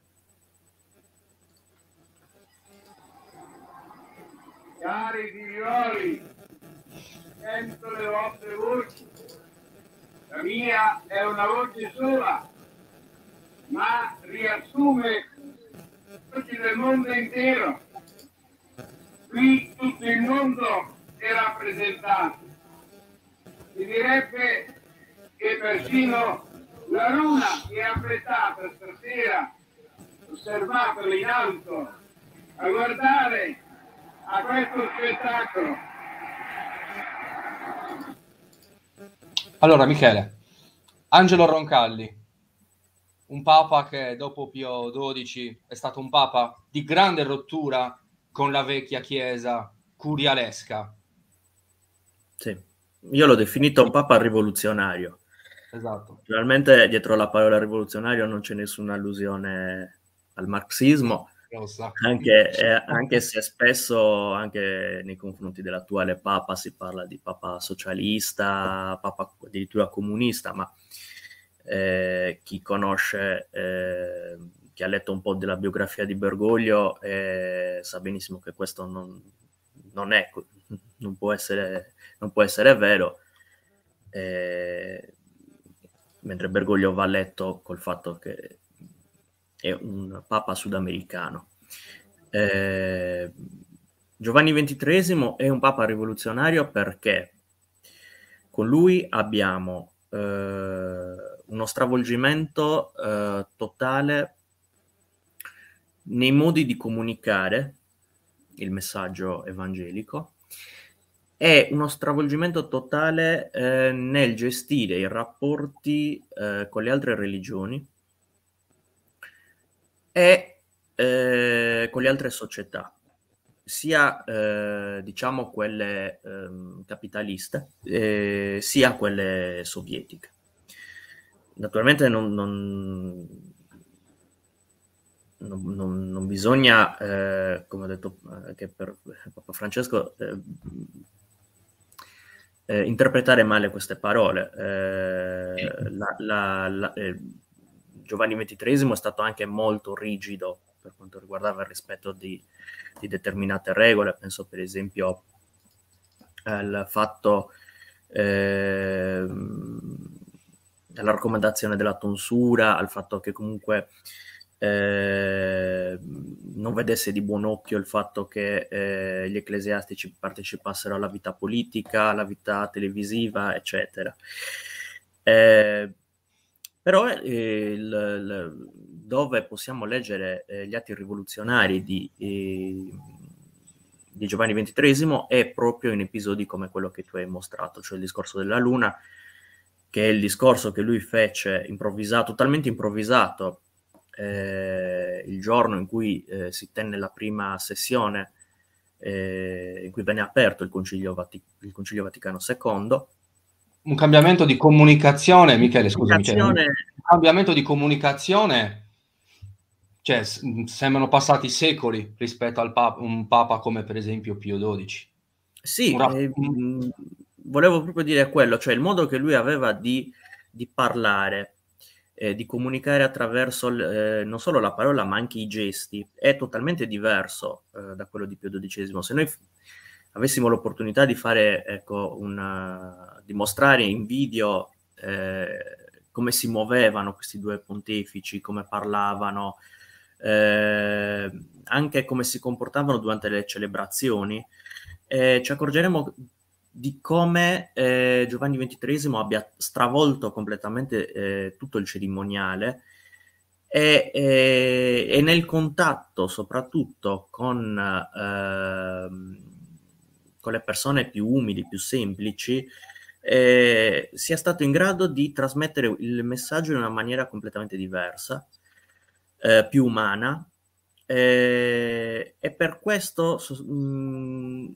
Cari figlioli, sento le vostre voci. La mia è una voce sola, ma riassume le voci del mondo intero. Qui tutto il mondo è rappresentato. Si direbbe che persino la luna è affrettata stasera, osservatela in alto, a guardare a questo spettacolo. Allora, Michele, Angelo Roncalli, un papa che dopo Pio dodici è stato un papa di grande rottura con la vecchia chiesa curialesca. Sì, io l'ho definito un papa rivoluzionario. Esatto. Naturalmente dietro la parola rivoluzionario non c'è nessuna allusione al marxismo, anche, eh, anche se spesso anche nei confronti dell'attuale papa si parla di papa socialista, papa addirittura comunista, ma eh, chi conosce, eh, chi ha letto un po' della biografia di Bergoglio eh, sa benissimo che questo non, non è, non può essere, non può essere vero, eh, mentre Bergoglio va letto col fatto che è un papa sudamericano. Eh, Giovanni ventitreesimo è un papa rivoluzionario perché con lui abbiamo eh, uno stravolgimento eh, totale nei modi di comunicare il messaggio evangelico e uno stravolgimento totale eh, nel gestire i rapporti eh, con le altre religioni e eh, con le altre società, sia eh, diciamo quelle eh, capitaliste, eh, sia quelle sovietiche. Naturalmente non, non, non, non, non bisogna, eh, come ho detto eh, che per Papa Francesco, eh, eh, interpretare male queste parole. Eh, la, la, la, eh, Giovanni ventitreesimo è stato anche molto rigido per quanto riguardava il rispetto di, di determinate regole. Penso per esempio al fatto eh, alla raccomandazione della tonsura, al fatto che comunque eh, non vedesse di buon occhio il fatto che eh, gli ecclesiastici partecipassero alla vita politica, alla vita televisiva, eccetera. Eh, però eh, il, il, dove possiamo leggere eh, gli atti rivoluzionari di, eh, di Giovanni ventitreesimo è proprio in episodi come quello che tu hai mostrato, cioè il discorso della luna, che è il discorso che lui fece improvvisato, totalmente improvvisato, eh, il giorno in cui eh, si tenne la prima sessione, eh, in cui venne aperto il Concilio, Vati- il Concilio Vaticano secondo. Un cambiamento di comunicazione, Michele, scusami, cioè, un Comunicazione- cambiamento di comunicazione, cioè s- sembrano passati secoli rispetto a un papa come per esempio Pio dodici. Sì, Un rap- eh, un- mh, volevo proprio dire quello, cioè il modo che lui aveva di, di parlare, eh, di comunicare attraverso l- eh, non solo la parola ma anche i gesti, è totalmente diverso eh, da quello di Pio dodicesimo. Se noi f- avessimo l'opportunità di fare, ecco, una, di mostrare in video eh, come si muovevano questi due pontefici, come parlavano, eh, anche come si comportavano durante le celebrazioni, eh, ci accorgeremo di come eh, Giovanni ventitreesimo abbia stravolto completamente eh, tutto il cerimoniale e, e, e nel contatto soprattutto con, eh, con le persone più umili, più semplici, eh, sia stato in grado di trasmettere il messaggio in una maniera completamente diversa, eh, più umana, eh, e per questo so, mh,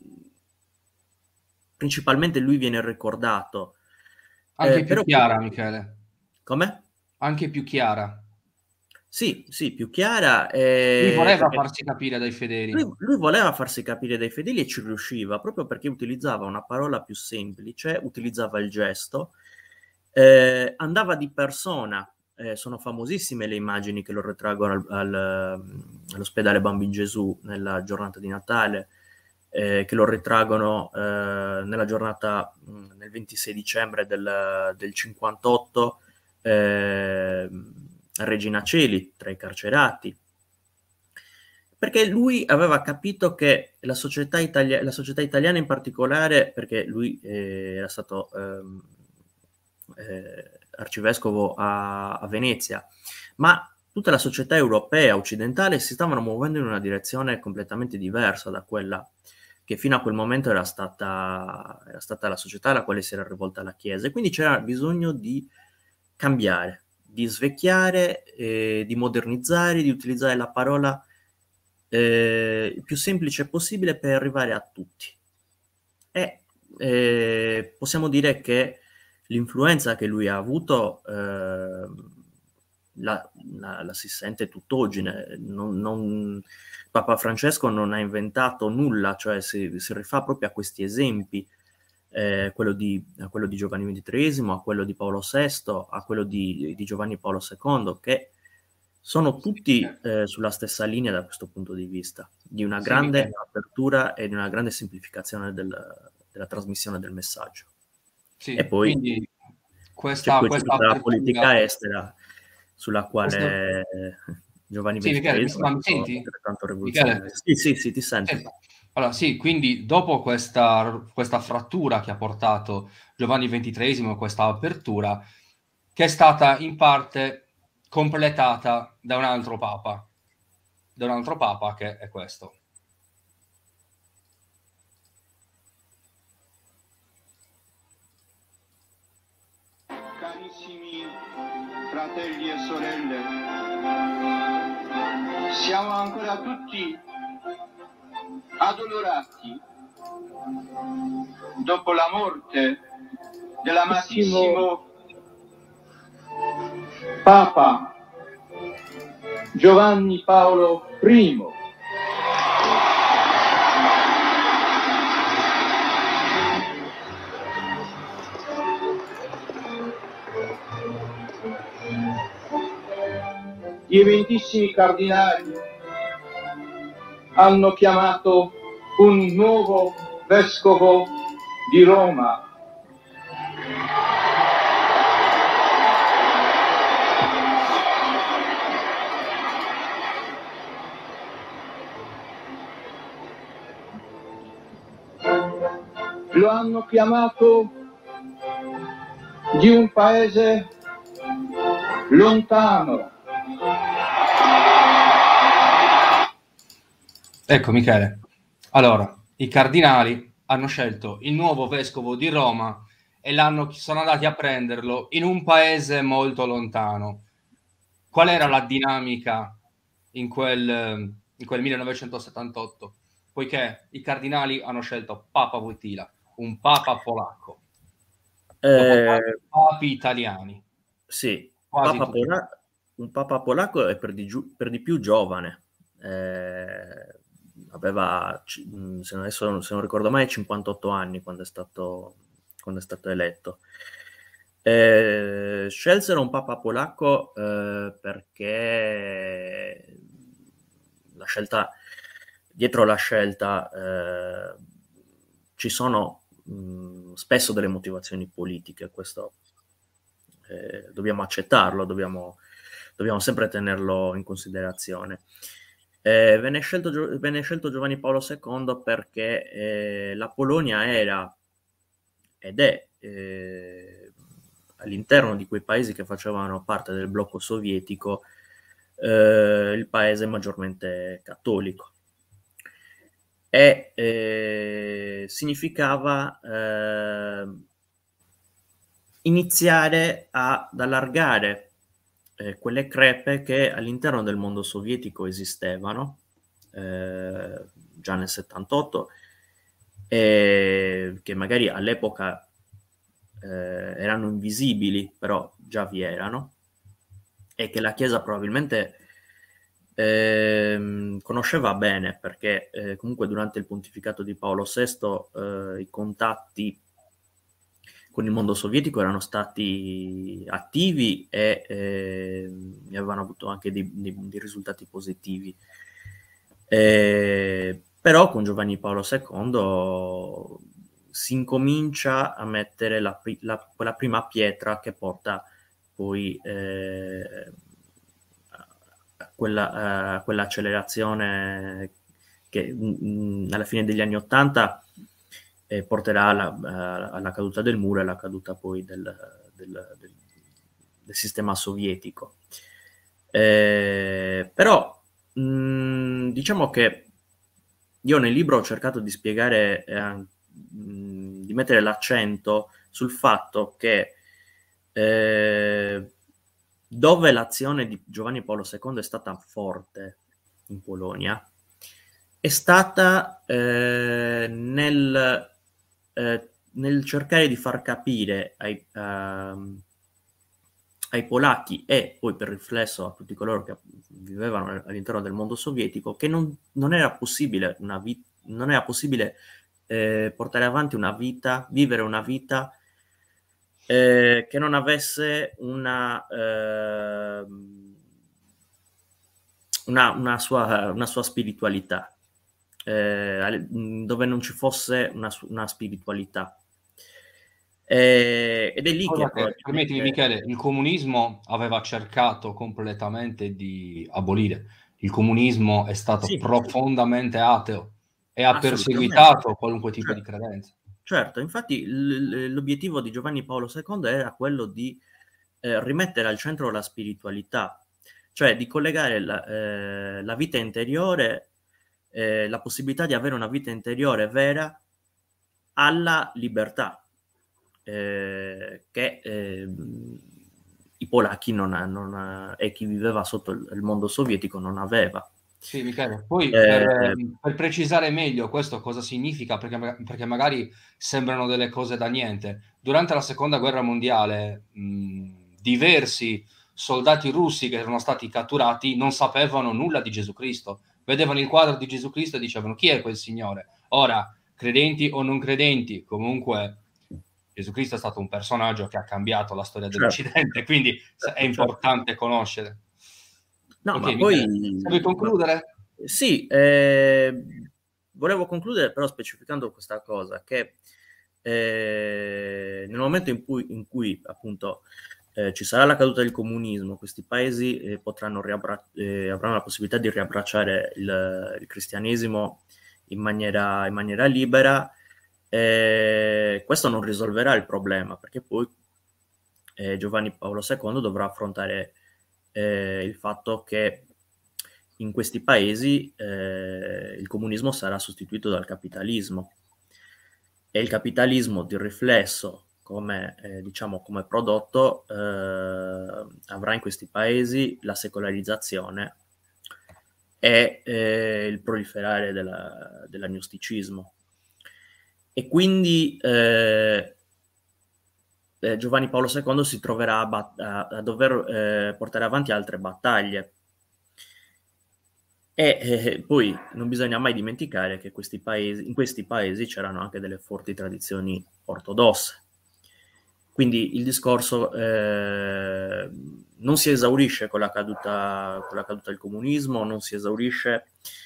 principalmente lui viene ricordato. anche Eh, più però chiara, Michele, come? anche più chiara. Sì, sì, più chiara. Lui Eh, voleva perché farsi capire dai fedeli. lui, lui voleva farsi capire dai fedeli e ci riusciva, proprio perché utilizzava una parola più semplice, utilizzava il gesto, eh, andava di persona. Eh, sono famosissime le immagini che lo ritraggono al, al, all'ospedale Bambino Gesù nella giornata di Natale, eh, che lo ritraggono eh, nella giornata, mh, nel ventisei dicembre del, del cinquantotto, eh, a Regina Coeli, tra i carcerati, perché lui aveva capito che la società, italia- la società italiana in particolare, perché lui eh, era stato ehm, eh, arcivescovo a, a Venezia, ma tutta la società europea, occidentale, si stavano muovendo in una direzione completamente diversa da quella che fino a quel momento era stata, era stata la società alla quale si era rivolta la Chiesa. E quindi c'era bisogno di cambiare, di svecchiare, eh, di modernizzare, di utilizzare la parola eh, il più semplice possibile per arrivare a tutti. E eh, possiamo dire che l'influenza che lui ha avuto eh, la, la, la si sente tutt'oggi. Non, non, Papa Francesco non ha inventato nulla, cioè si, si rifà proprio a questi esempi, eh, quello, di, a quello di Giovanni ventitreesimo, a quello di Paolo sesto, a quello di, di Giovanni Paolo secondo, che sono tutti eh, sulla stessa linea da questo punto di vista, di una Sì, grande Michele. apertura e di una grande semplificazione del, della trasmissione del messaggio. Sì, E poi quindi c'è, questa, poi c'è questa tutta la apertura, politica estera sulla questa... quale Giovanni Sì, Michele, mi- ventitreesimo ma è mi stato senti? altrettanto Michele? rivoluzionario. Sì, sì, sì, ti sento. Sì. Allora, sì, quindi dopo questa, questa frattura che ha portato Giovanni ventitreesimo, questa apertura, che è stata in parte completata da un altro papa, da un altro papa che è questo. Carissimi Carissimi fratelli e sorelle, siamo ancora tutti addolorati dopo la morte dell'amatissimo Papa Giovanni Paolo I. Gli eminentissimi cardinali hanno chiamato un nuovo vescovo di Roma. Lo hanno chiamato di un paese lontano. Ecco Michele, allora i cardinali hanno scelto il nuovo vescovo di Roma e l'hanno, sono andati a prenderlo in un paese molto lontano. Qual era la dinamica in quel, in quel millenovecentosettantotto? Poiché i cardinali hanno scelto Papa Wojtyla, un papa polacco, Eh, papi italiani. sì, Quasi papa tutti. pola- un papa polacco è per di, giu- per di più giovane. Eh, aveva, ci- mh, se non, adesso, se non ricordo mai, cinquantotto anni quando è stato, quando è stato eletto. Eh, scelsero un papa polacco eh, perché la scelta, dietro la scelta eh, ci sono mh, spesso delle motivazioni politiche, questo eh, dobbiamo accettarlo, dobbiamo, dobbiamo sempre tenerlo in considerazione. Eh, venne, scelto, venne scelto Giovanni Paolo secondo perché eh, la Polonia era ed è eh, all'interno di quei paesi che facevano parte del blocco sovietico eh, il paese maggiormente cattolico. E eh, significava eh, iniziare ad allargare eh, quelle crepe che all'interno del mondo sovietico esistevano eh, già nel settantotto e che magari all'epoca eh, erano invisibili, però già vi erano, e che la Chiesa probabilmente eh, conosceva bene, perché eh, comunque durante il pontificato di Paolo sesto eh, i contatti con il mondo sovietico erano stati attivi e eh, avevano avuto anche dei, dei, dei risultati positivi. Eh, però con Giovanni Paolo secondo si incomincia a mettere la, la, quella prima pietra che porta poi eh, a, quella, a quell'accelerazione che mh, alla fine degli anni Ottanta eh, porterà alla, alla caduta del muro e alla caduta poi del, del, del, del sistema sovietico. Eh, però mh, diciamo che io nel libro ho cercato di spiegare, eh, mh, di mettere l'accento sul fatto che eh, dove l'azione di Giovanni Paolo secondo è stata forte in Polonia è stata eh, nel, eh, nel cercare di far capire ai, uh, ai polacchi e poi per riflesso a tutti coloro che vivevano all'interno del mondo sovietico che non, non era possibile, una vita, non era possibile eh, portare avanti una vita, vivere una vita eh, che non avesse una, eh, una, una, sua, una sua spiritualità, eh, dove non ci fosse una, una spiritualità. Eh, ed è lì Cosa che... che, permettimi Michele, il comunismo aveva cercato completamente di abolire. Il comunismo è stato sì, profondamente ateo e ha perseguitato qualunque tipo certo, di credenza. Certo, infatti l- l'obiettivo di Giovanni Paolo secondo era quello di eh, rimettere al centro la spiritualità, cioè di collegare la, eh, la vita interiore, eh, la possibilità di avere una vita interiore vera alla libertà, eh, che eh, polacchi non ha, non ha, e chi viveva sotto il, il mondo sovietico non aveva. Sì, Michele, poi Eh, per, per precisare meglio questo cosa significa, perché, perché magari sembrano delle cose da niente. Durante la seconda guerra mondiale mh, diversi soldati russi che erano stati catturati non sapevano nulla di Gesù Cristo, vedevano il quadro di Gesù Cristo e dicevano: chi è quel signore? Ora, credenti o non credenti, comunque Gesù Cristo è stato un personaggio che ha cambiato la storia certo. dell'Occidente, quindi certo, è importante certo. conoscere. No, okay, ma poi... Vuoi concludere? Sì, eh, volevo concludere però specificando questa cosa, che eh, nel momento in cui, in cui appunto eh, ci sarà la caduta del comunismo, questi paesi eh, potranno riabbra- eh, avranno la possibilità di riabbracciare il, il cristianesimo in maniera, in maniera libera. Eh, questo non risolverà il problema, perché poi eh, Giovanni Paolo secondo dovrà affrontare eh, il fatto che in questi paesi eh, il comunismo sarà sostituito dal capitalismo, e il capitalismo di riflesso come, eh, diciamo, come prodotto eh, avrà in questi paesi la secolarizzazione e eh, il proliferare della, dell'agnosticismo. E quindi eh, eh, Giovanni Paolo secondo si troverà a, bat- a, a dover eh, portare avanti altre battaglie. E eh, poi non bisogna mai dimenticare che questi paesi, in questi paesi c'erano anche delle forti tradizioni ortodosse. Quindi il discorso eh, non si esaurisce con la caduta, con la caduta del comunismo, non si esaurisce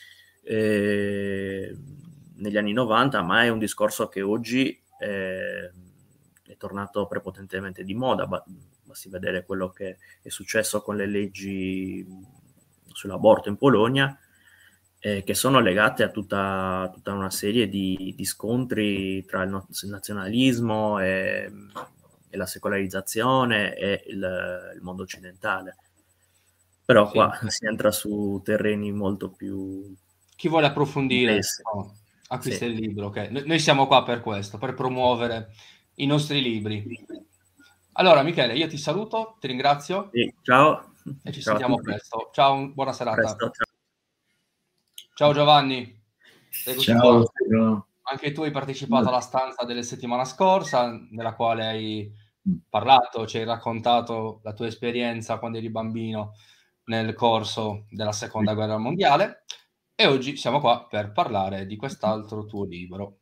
eh, negli anni novanta, ma è un discorso che oggi eh, è tornato prepotentemente di moda. Basti vedere quello che è successo con le leggi sull'aborto in Polonia, eh, che sono legate a tutta, tutta una serie di, di scontri tra il, no- il nazionalismo e, e la secolarizzazione e il, il mondo occidentale. Però Sì. qua si entra su terreni molto più... Chi vuole approfondire, oh, acquista sì. il libro. Okay. Noi siamo qua per questo, per promuovere i nostri libri. Allora, Michele, io ti saluto, ti ringrazio. Sì, ciao. E ci Ciao sentiamo presto. Ciao, buona serata. Presto, ciao. Ciao Giovanni. Eccoci Ciao. qua. Anche tu hai partecipato alla stanza della settimana scorsa, nella quale hai parlato, ci hai raccontato la tua esperienza quando eri bambino nel corso della seconda guerra mondiale, e oggi siamo qua per parlare di quest'altro tuo libro.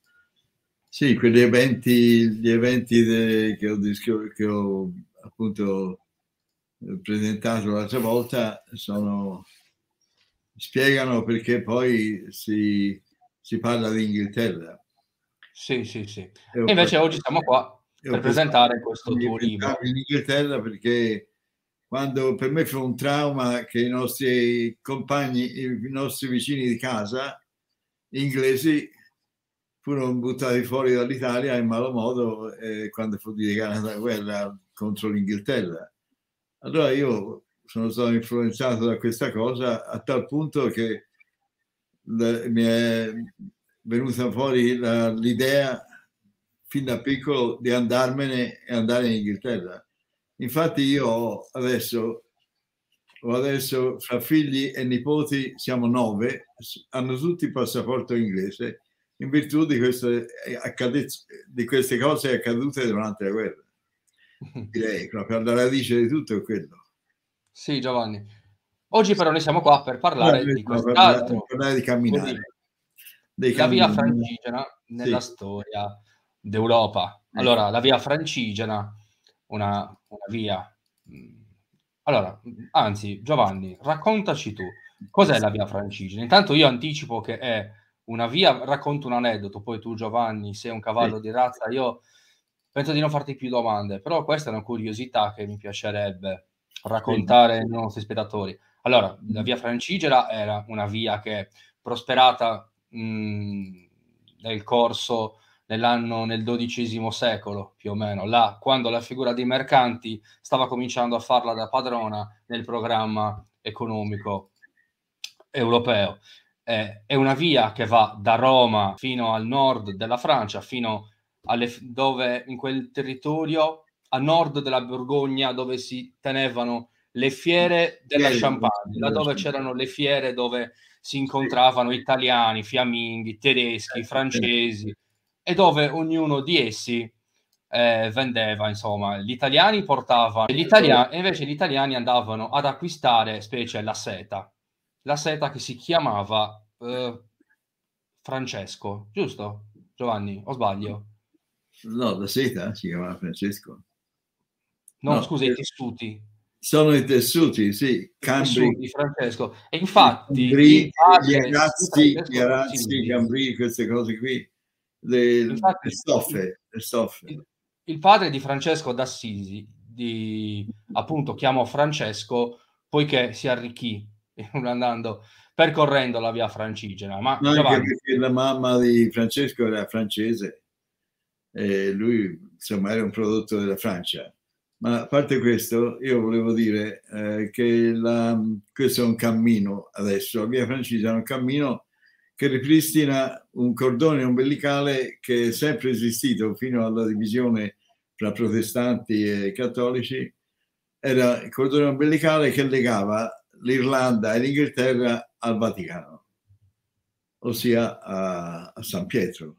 Sì, quegli eventi, gli eventi de, che, ho, che ho appunto presentato l'altra volta sono, spiegano perché poi si, si parla di Inghilterra. Sì, sì, sì. E invece oggi siamo qua per presentare questo tuo libro. In Inghilterra perché quando per me fu un trauma che i nostri compagni, i nostri vicini di casa inglesi furono buttati fuori dall'Italia in malo modo eh, quando fu dichiarata la guerra contro l'Inghilterra. Allora io sono stato influenzato da questa cosa a tal punto che la, mi è venuta fuori la, l'idea fin da piccolo di andarmene e andare in Inghilterra. Infatti io ho adesso, ho adesso fra figli e nipoti siamo nove, hanno tutti il passaporto inglese in virtù di queste, di queste cose accadute durante la guerra. Direi proprio alla radice di tutto è quello. Sì, Giovanni. Oggi però noi siamo qua per parlare no, di quest'altro. Per parlare di camminare. Dei la via francigena nella sì. storia d'Europa. Allora, la via francigena, una, una via... Allora, anzi, Giovanni, raccontaci tu, cos'è la via francigena? Intanto io anticipo che è una via, racconto un aneddoto, poi tu, Giovanni, sei un cavallo sì. di razza, io penso di non farti più domande, però questa è una curiosità che mi piacerebbe raccontare ai nostri spettatori. Allora, la via francigena era una via che è prosperata mh, nel corso dell'anno, nel dodicesimo secolo, più o meno, là, quando la figura dei mercanti stava cominciando a farla da padrona nel programma economico europeo. Eh, è una via che va da Roma fino al nord della Francia, fino alle, dove in quel territorio a nord della Borgogna, dove si tenevano le fiere della Champagne, là dove c'erano le fiere dove si incontravano italiani, fiamminghi, tedeschi, francesi, e dove ognuno di essi eh, vendeva, insomma. Gli italiani portavano, gli italiani, e invece gli italiani andavano ad acquistare specie la seta, la seta che si chiamava eh, Francesco, giusto Giovanni? O sbaglio? No, la seta si chiamava Francesco. No, No, scusi, i tessuti. Sono i tessuti, sì, Cambri, tessuti, Francesco. E infatti Cambri, il padre, gli arazzi, Francesco, gli arazzi, sì, Cambri, queste cose qui, le, infatti, le stoffe, le stoffe. Il, il padre di Francesco d'Assisi, di, appunto, chiamò Francesco poiché si arricchì andando percorrendo la via Francigena. Ma, Ma Giovanni, anche perché la mamma di Francesco era francese e lui, insomma, era un prodotto della Francia. Ma a parte questo, io volevo dire eh, che la, questo è un cammino adesso, la via Francigena è un cammino che ripristina un cordone ombelicale che è sempre esistito fino alla divisione tra protestanti e cattolici. Era il cordone ombelicale che legava l'Irlanda e l'Inghilterra al Vaticano, ossia a, a San Pietro,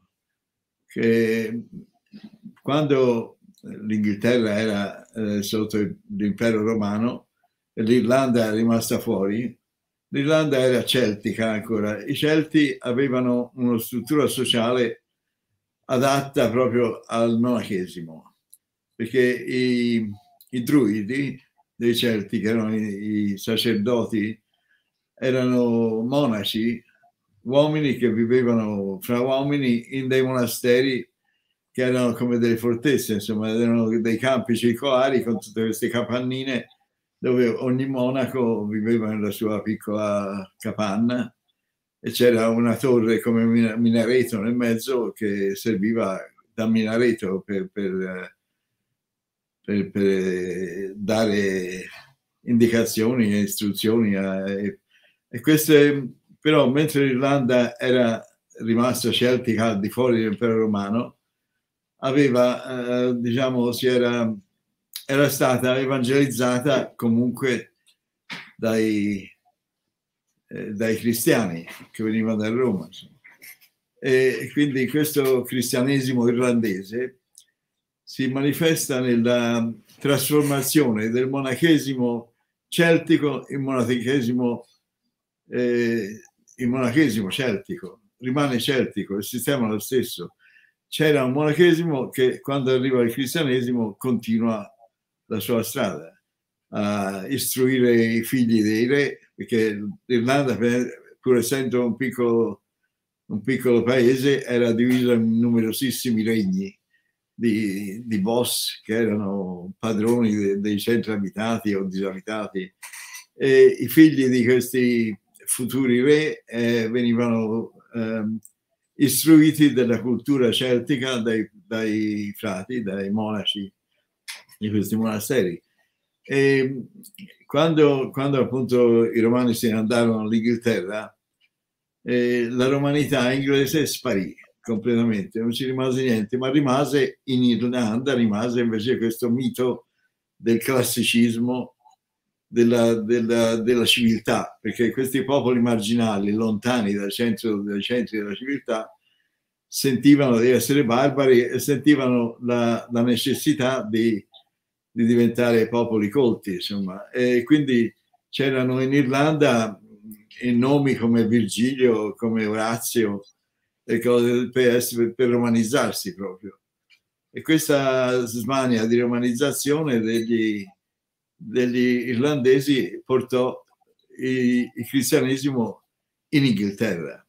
che quando l'Inghilterra era eh, sotto l'impero romano e l'Irlanda è rimasta fuori, l'Irlanda era celtica ancora. I Celti avevano una struttura sociale adatta proprio al monachesimo, perché i, i druidi dei Celti, che erano i, i sacerdoti, erano monaci, uomini che vivevano fra uomini in dei monasteri che erano come delle fortezze, insomma, erano dei campi circolari con tutte queste capannine dove ogni monaco viveva nella sua piccola capanna e c'era una torre come minareto nel mezzo che serviva da minareto per, per, per, per dare indicazioni e istruzioni. A, e, e queste, però, mentre l'Irlanda era rimasta celtica al di fuori dell'impero romano, aveva, eh, diciamo, si era, era stata evangelizzata comunque dai, eh, dai cristiani che venivano da Roma. E quindi questo cristianesimo irlandese si manifesta nella trasformazione del monachesimo celtico in monachesimo, eh, in monachesimo celtico. Rimane celtico, il sistema è lo stesso. C'era un monachesimo che quando arriva il cristianesimo continua la sua strada a istruire i figli dei re, perché l'Irlanda, pur essendo un piccolo, un piccolo paese, era diviso in numerosissimi regni di, di boss che erano padroni de, dei centri abitati o disabitati, e i figli di questi futuri re eh, venivano eh, istruiti della cultura celtica dai, dai frati, dai monaci di questi monasteri. E quando, quando appunto i romani se ne andarono all'Inghilterra, eh, la romanità inglese sparì completamente, non ci rimase niente, ma rimase in Irlanda, rimase invece questo mito del classicismo, della, della, della civiltà, perché questi popoli marginali, lontani dal centro, dai centri della civiltà, sentivano di essere barbari e sentivano la, la necessità di, di diventare popoli colti, insomma. E quindi c'erano in Irlanda in nomi come Virgilio, come Orazio, e cose per, essere, per romanizzarsi proprio. E questa smania di romanizzazione degli, degli irlandesi portò il, il cristianesimo in Inghilterra.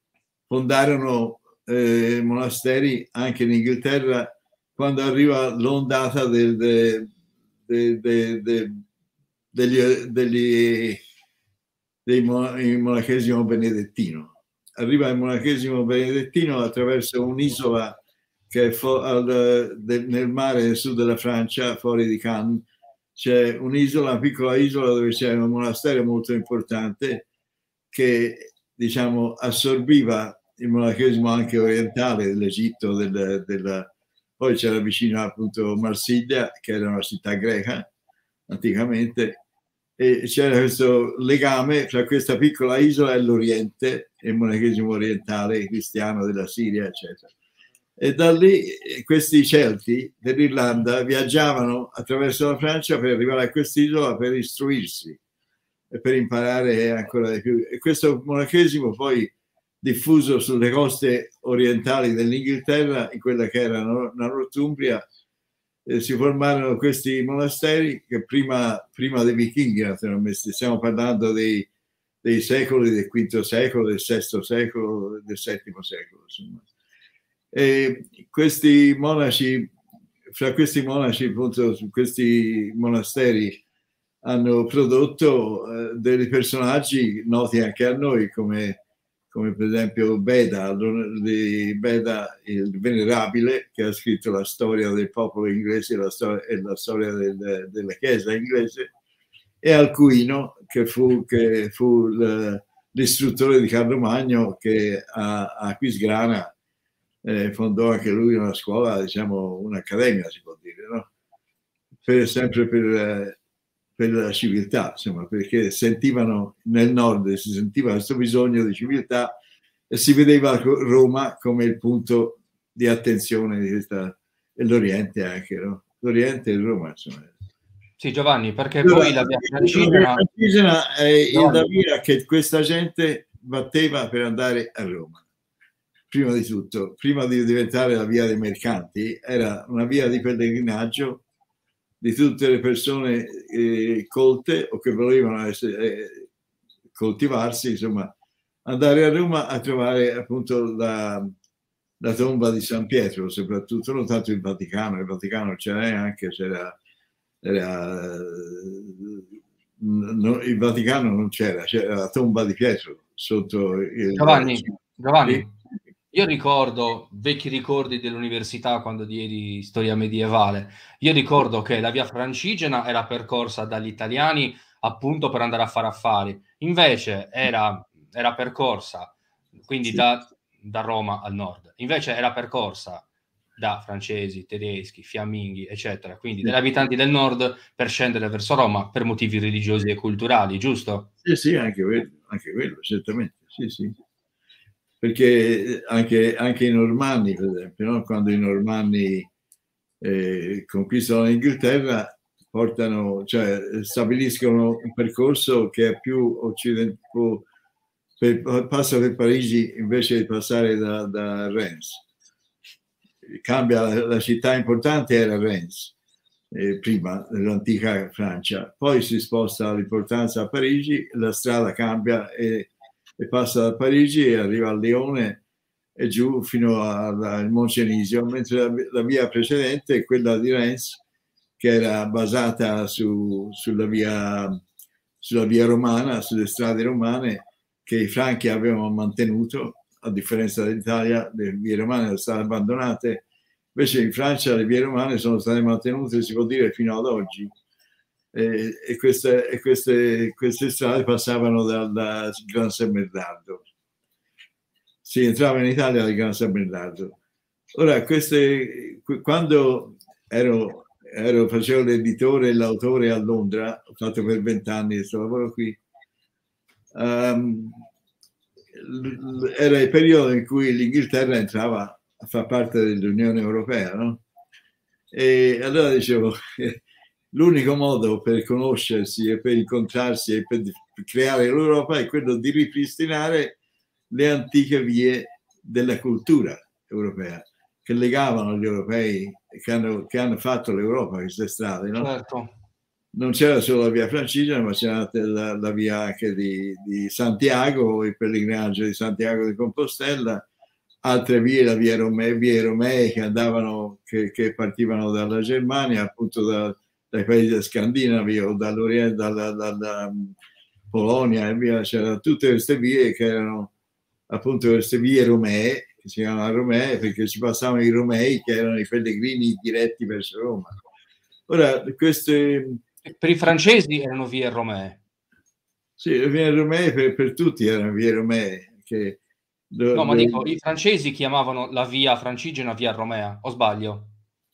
Fondarono eh, monasteri anche in Inghilterra quando arriva l'ondata del, de, de, de, de, degli, degli, dei monachesimo benedettino. Arriva il monachesimo benedettino attraverso un'isola che è al, de, nel mare sud della Francia, fuori di Cannes. C'è un'isola, una piccola isola dove c'è un monastero molto importante che, diciamo, assorbiva il monachesimo anche orientale dell'Egitto, del, del, poi c'era vicino appunto Marsiglia, che era una città greca anticamente, e c'era questo legame fra questa piccola isola e l'Oriente, e il monachesimo orientale cristiano della Siria, eccetera. E da lì questi Celti dell'Irlanda viaggiavano attraverso la Francia per arrivare a quest'isola per istruirsi e per imparare ancora di più. E questo monachesimo poi diffuso sulle coste orientali dell'Inghilterra, in quella che era la Northumbria, eh, si formarono questi monasteri che prima, prima dei vichinghi, naturalmente, stiamo parlando dei, dei secoli del quinto secolo, del sesto secolo, del settimo secolo, insomma. E questi monaci, fra questi monaci, appunto, su questi monasteri hanno prodotto eh, dei personaggi noti anche a noi, come, come per esempio Beda, di Beda il Venerabile, che ha scritto la storia del popolo inglese la storia, e la storia del, della Chiesa inglese, e Alcuino, che fu, che fu l'istruttore di Carlo Magno, che a, a Aquisgrana eh, fondò anche lui una scuola, diciamo un'accademia, si può dire, no? Per, sempre per, per la civiltà, insomma, perché sentivano nel nord, si sentiva questo bisogno di civiltà e si vedeva Roma come il punto di attenzione di questa, e l'Oriente anche, no? L'Oriente e Roma, insomma. Sì, Giovanni, perché Allora, poi la via francigena... francigena è la via che questa gente batteva per andare a Roma. Prima di tutto, prima di diventare la via dei mercanti, era una via di pellegrinaggio di tutte le persone eh, colte o che volevano essere, eh, coltivarsi, insomma, andare a Roma a trovare appunto la, la tomba di San Pietro, soprattutto, non tanto il Vaticano, il Vaticano c'era anche, c'era, era, no, il Vaticano non c'era, c'era la tomba di Pietro sotto il... Giovanni, Giovanni. Sì. Io ricordo vecchi ricordi dell'università quando diedi storia medievale. Io ricordo che la via francigena era percorsa dagli italiani appunto per andare a fare affari. Invece era, era percorsa, quindi Sì. da, da Roma al nord. Invece era percorsa da francesi, tedeschi, fiamminghi, eccetera. Quindi Sì. dagli abitanti del nord per scendere verso Roma per motivi religiosi e culturali, giusto? Sì, sì, anche quello, anche quello certamente. Sì, sì. Perché anche, anche i normanni, per esempio, no? Quando i normanni eh, conquistano l'Inghilterra, portano, cioè, stabiliscono un percorso che è più occidentale, per, passa per Parigi invece di passare da, da Reims. Cambia, la, la città importante era Reims, eh, prima dell'antica Francia, poi si sposta l'importanza a Parigi, la strada cambia e e passa da Parigi e arriva a Lione e giù fino al Moncenisio, mentre la, la via precedente è quella di Reims, che era basata su, sulla, via, sulla via romana, sulle strade romane che i franchi avevano mantenuto, a differenza dell'Italia, le vie romane sono state abbandonate, invece in Francia le vie romane sono state mantenute, si può dire, fino ad oggi. E, e, queste, e queste, queste strade passavano dal da Gran San Bernardo. Si entrava in Italia dal Gran San Bernardo. Ora, queste, quando ero, ero, facevo l'editore e l'autore a Londra, ho fatto per vent'anni questo lavoro qui, um, era il periodo in cui l'Inghilterra entrava a far parte dell'Unione Europea, no? E allora dicevo... l'unico modo per conoscersi e per incontrarsi e per creare l'Europa è quello di ripristinare le antiche vie della cultura europea che legavano gli europei, che hanno, che hanno fatto l'Europa, queste strade, no? Certo. Non c'era solo la via francigena, ma c'era la, la via anche di, di Santiago, il pellegrinaggio di Santiago di Compostela, altre vie, la via Romee, vie Romee che andavano, che, che partivano dalla Germania, appunto da dai paesi scandinavi o dall'Oriente, dalla, dalla Polonia e via, c'erano tutte queste vie che erano appunto queste vie romee, che si chiamano romee perché ci passavano i romei che erano i pellegrini diretti verso Roma. Ora, queste... Per i francesi erano vie romee. Sì, le vie romee per, per tutti erano vie romee. Che, do, no, do... ma dico, i francesi chiamavano la via francigena via Romea, o sbaglio?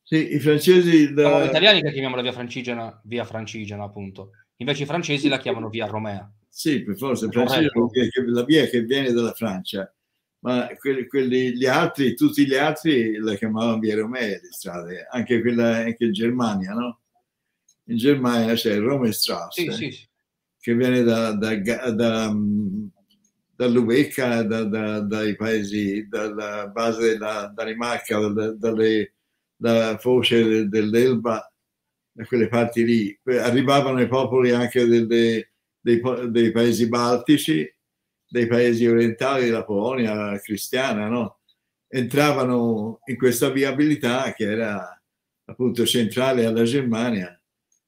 Sì, i francesi... Da... Siamo gli italiani che chiamiamo la via Francigena, via Francigena, appunto. Invece i francesi la chiamano via Romea. Sì, per forza, la via che viene dalla Francia, ma quelli, quelli, gli altri, tutti gli altri la chiamavano via Romea, le strade, anche quella anche in Germania, no? In Germania c'è il Romestrasse, sì, sì. che viene da, da, da, da, da Lubecca, da, da, dai paesi, dalla base della Danimarca, da, dalle, dalla foce dell'Elba, da quelle parti lì. Arrivavano i popoli anche delle... Dei, dei paesi baltici, dei paesi orientali, della Polonia cristiana, no? Entravano in questa viabilità che era appunto centrale alla Germania,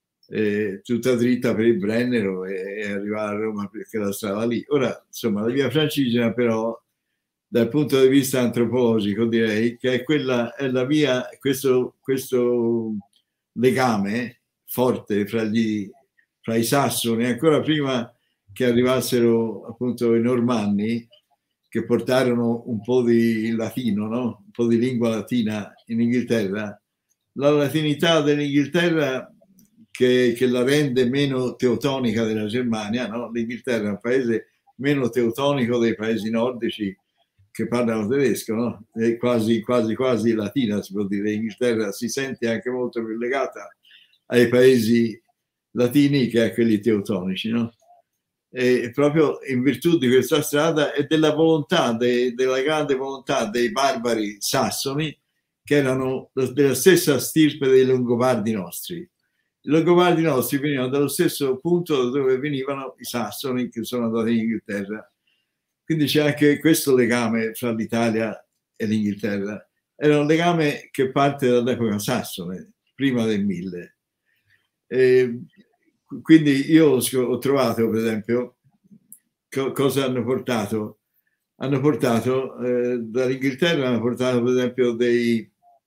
eh, tutta dritta per il Brennero e, e arrivare a Roma perché la strada lì. Ora, insomma, la via Francigena però, dal punto di vista antropologico, direi che è quella, è la via, questo, questo legame forte fra gli fra i sassoni, ancora prima che arrivassero appunto i normanni, che portarono un po' di latino, no? Un po' di lingua latina in Inghilterra. La latinità dell'Inghilterra che, che la rende meno teutonica della Germania, no? L'Inghilterra è un paese meno teutonico dei paesi nordici che parlano tedesco, no? È quasi, quasi, quasi latina, si può dire. L'Inghilterra si sente anche molto più legata ai paesi latini che a quelli teutonici, no? E proprio in virtù di questa strada e della volontà, de, della grande volontà dei barbari sassoni, che erano della stessa stirpe dei Longobardi nostri. I Longobardi nostri venivano dallo stesso punto da dove venivano i sassoni che sono andati in Inghilterra. Quindi c'è anche questo legame fra l'Italia e l'Inghilterra. Era un legame che parte dall'epoca sassone, prima del mille. E quindi io ho trovato, per esempio, co cosa hanno portato? Hanno portato, eh, dall'Inghilterra hanno portato, per esempio, dei,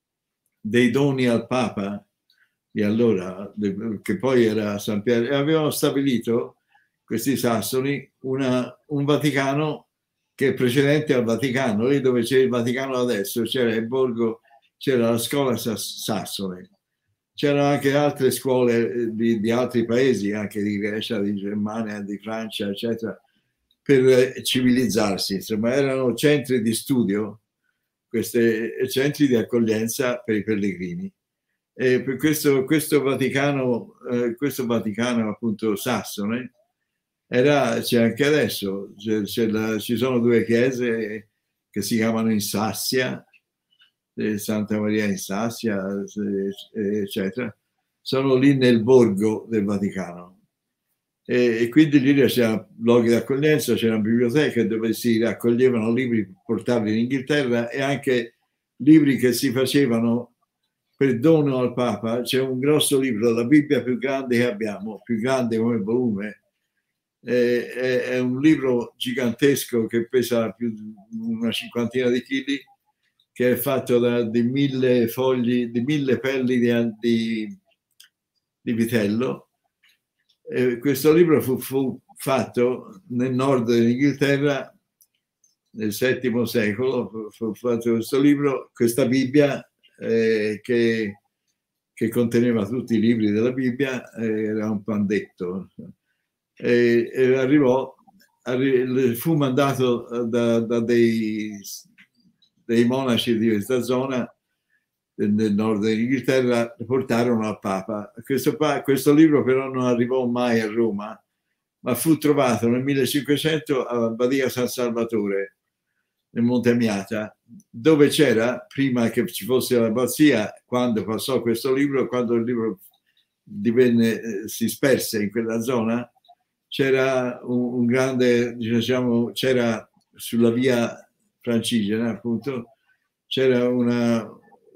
dei doni al Papa di allora, de, che poi era San Pietro, e avevano stabilito, questi sassoni, una, un Vaticano che è precedente al Vaticano. Lì dove c'è il Vaticano adesso, c'era il borgo, c'era la scuola sassone. C'erano anche altre scuole di, di altri paesi, anche di Grecia, di Germania, di Francia, eccetera, per civilizzarsi. Insomma, erano centri di studio, questi centri di accoglienza per i pellegrini. E per questo, questo Vaticano, eh, questo Vaticano appunto sassone, era, c'è anche adesso, c'è, c'è la, ci sono due chiese che si chiamano in Sassia, Santa Maria in Sassia, eccetera, sono lì nel borgo del Vaticano. E, e quindi lì c'erano luoghi di accoglienza, c'era una biblioteca dove si raccoglievano libri per portarli in Inghilterra e anche libri che si facevano per dono al Papa. C'è un grosso libro, la Bibbia più grande che abbiamo, più grande come volume. Eh, è, è un libro gigantesco che pesa più di una cinquantina di chili, che è fatto da di mille fogli, di mille pelli di, di, di vitello. E questo libro fu, fu fatto nel nord dell'Inghilterra nel settimo secolo, fu fatto questo libro, questa Bibbia eh, che, che conteneva tutti i libri della Bibbia, eh, era un pandetto. E, e arrivò, arri, fu mandato da, da dei dei monaci di questa zona del nord dell'Inghilterra, portarono al Papa. Questo, questo libro però non arrivò mai a Roma, ma fu trovato nel millecinquecento a Badia San Salvatore, nel Monte Amiata, dove c'era, prima che ci fosse l'abbazia, quando passò questo libro, quando il libro divenne, eh, si sperse in quella zona, c'era un, un grande, diciamo, c'era sulla via Francigena, appunto, c'era una,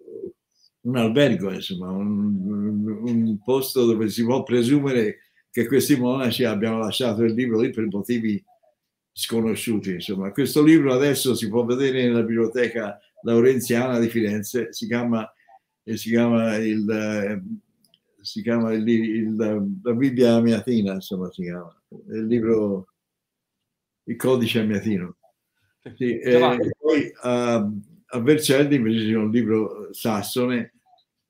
un albergo, insomma, un, un posto dove si può presumere che questi monaci abbiano lasciato il libro lì per motivi sconosciuti. Insomma, questo libro adesso si può vedere nella biblioteca Laurenziana di Firenze, si chiama, si chiama, il, si chiama il, il, la Bibbia Amiatina, insomma, si chiama, il libro, il codice amiatino. Sì, e poi a, a Vercelli invece c'è un libro sassone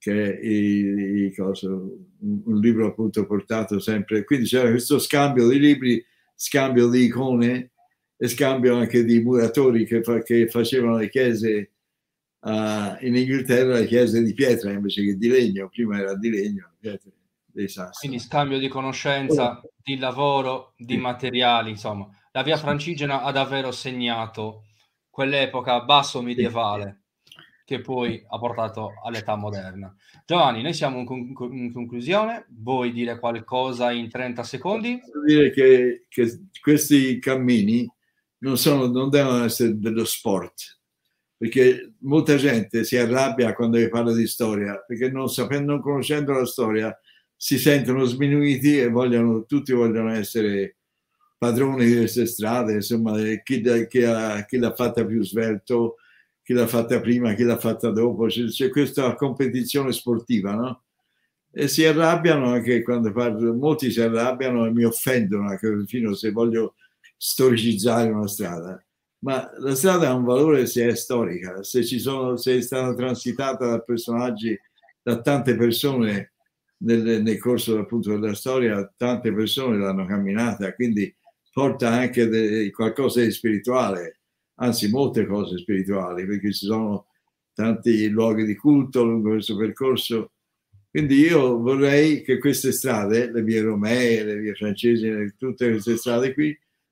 che è i, i coso, un, un libro appunto portato sempre, quindi c'era questo scambio di libri, scambio di icone e scambio anche di muratori che, fa, che facevano le chiese uh, in Inghilterra, le chiese di pietra invece che di legno, prima era di legno, pietra, dei sassi. Quindi scambio di conoscenza, oh. di lavoro, di sì. materiali, insomma. La via Francigena ha davvero segnato quell'epoca basso medievale sì. che poi ha portato all'età moderna. Giovanni, noi siamo in, conc- in conclusione, vuoi dire qualcosa in trenta secondi? Devo dire che, che questi cammini non, sono, non devono essere dello sport, perché molta gente si arrabbia quando si parla di storia, perché non sapendo, non conoscendo la storia, si sentono sminuiti e vogliono, tutti vogliono essere padroni di queste strade, insomma, chi, chi, ha, chi l'ha fatta più svelto, chi l'ha fatta prima, chi l'ha fatta dopo, c'è, c'è questa competizione sportiva, no? E si arrabbiano anche quando parlo, molti si arrabbiano e mi offendono anche perfino se voglio storicizzare una strada, ma la strada ha un valore se è storica, se, ci sono, se è stata transitata da personaggi, da tante persone nel, nel corso appunto della storia, tante persone l'hanno camminata, quindi porta anche de, qualcosa di spirituale, anzi molte cose spirituali, perché ci sono tanti luoghi di culto lungo questo percorso. Quindi io vorrei che queste strade, le vie romee, le vie francesi, tutte queste strade qui,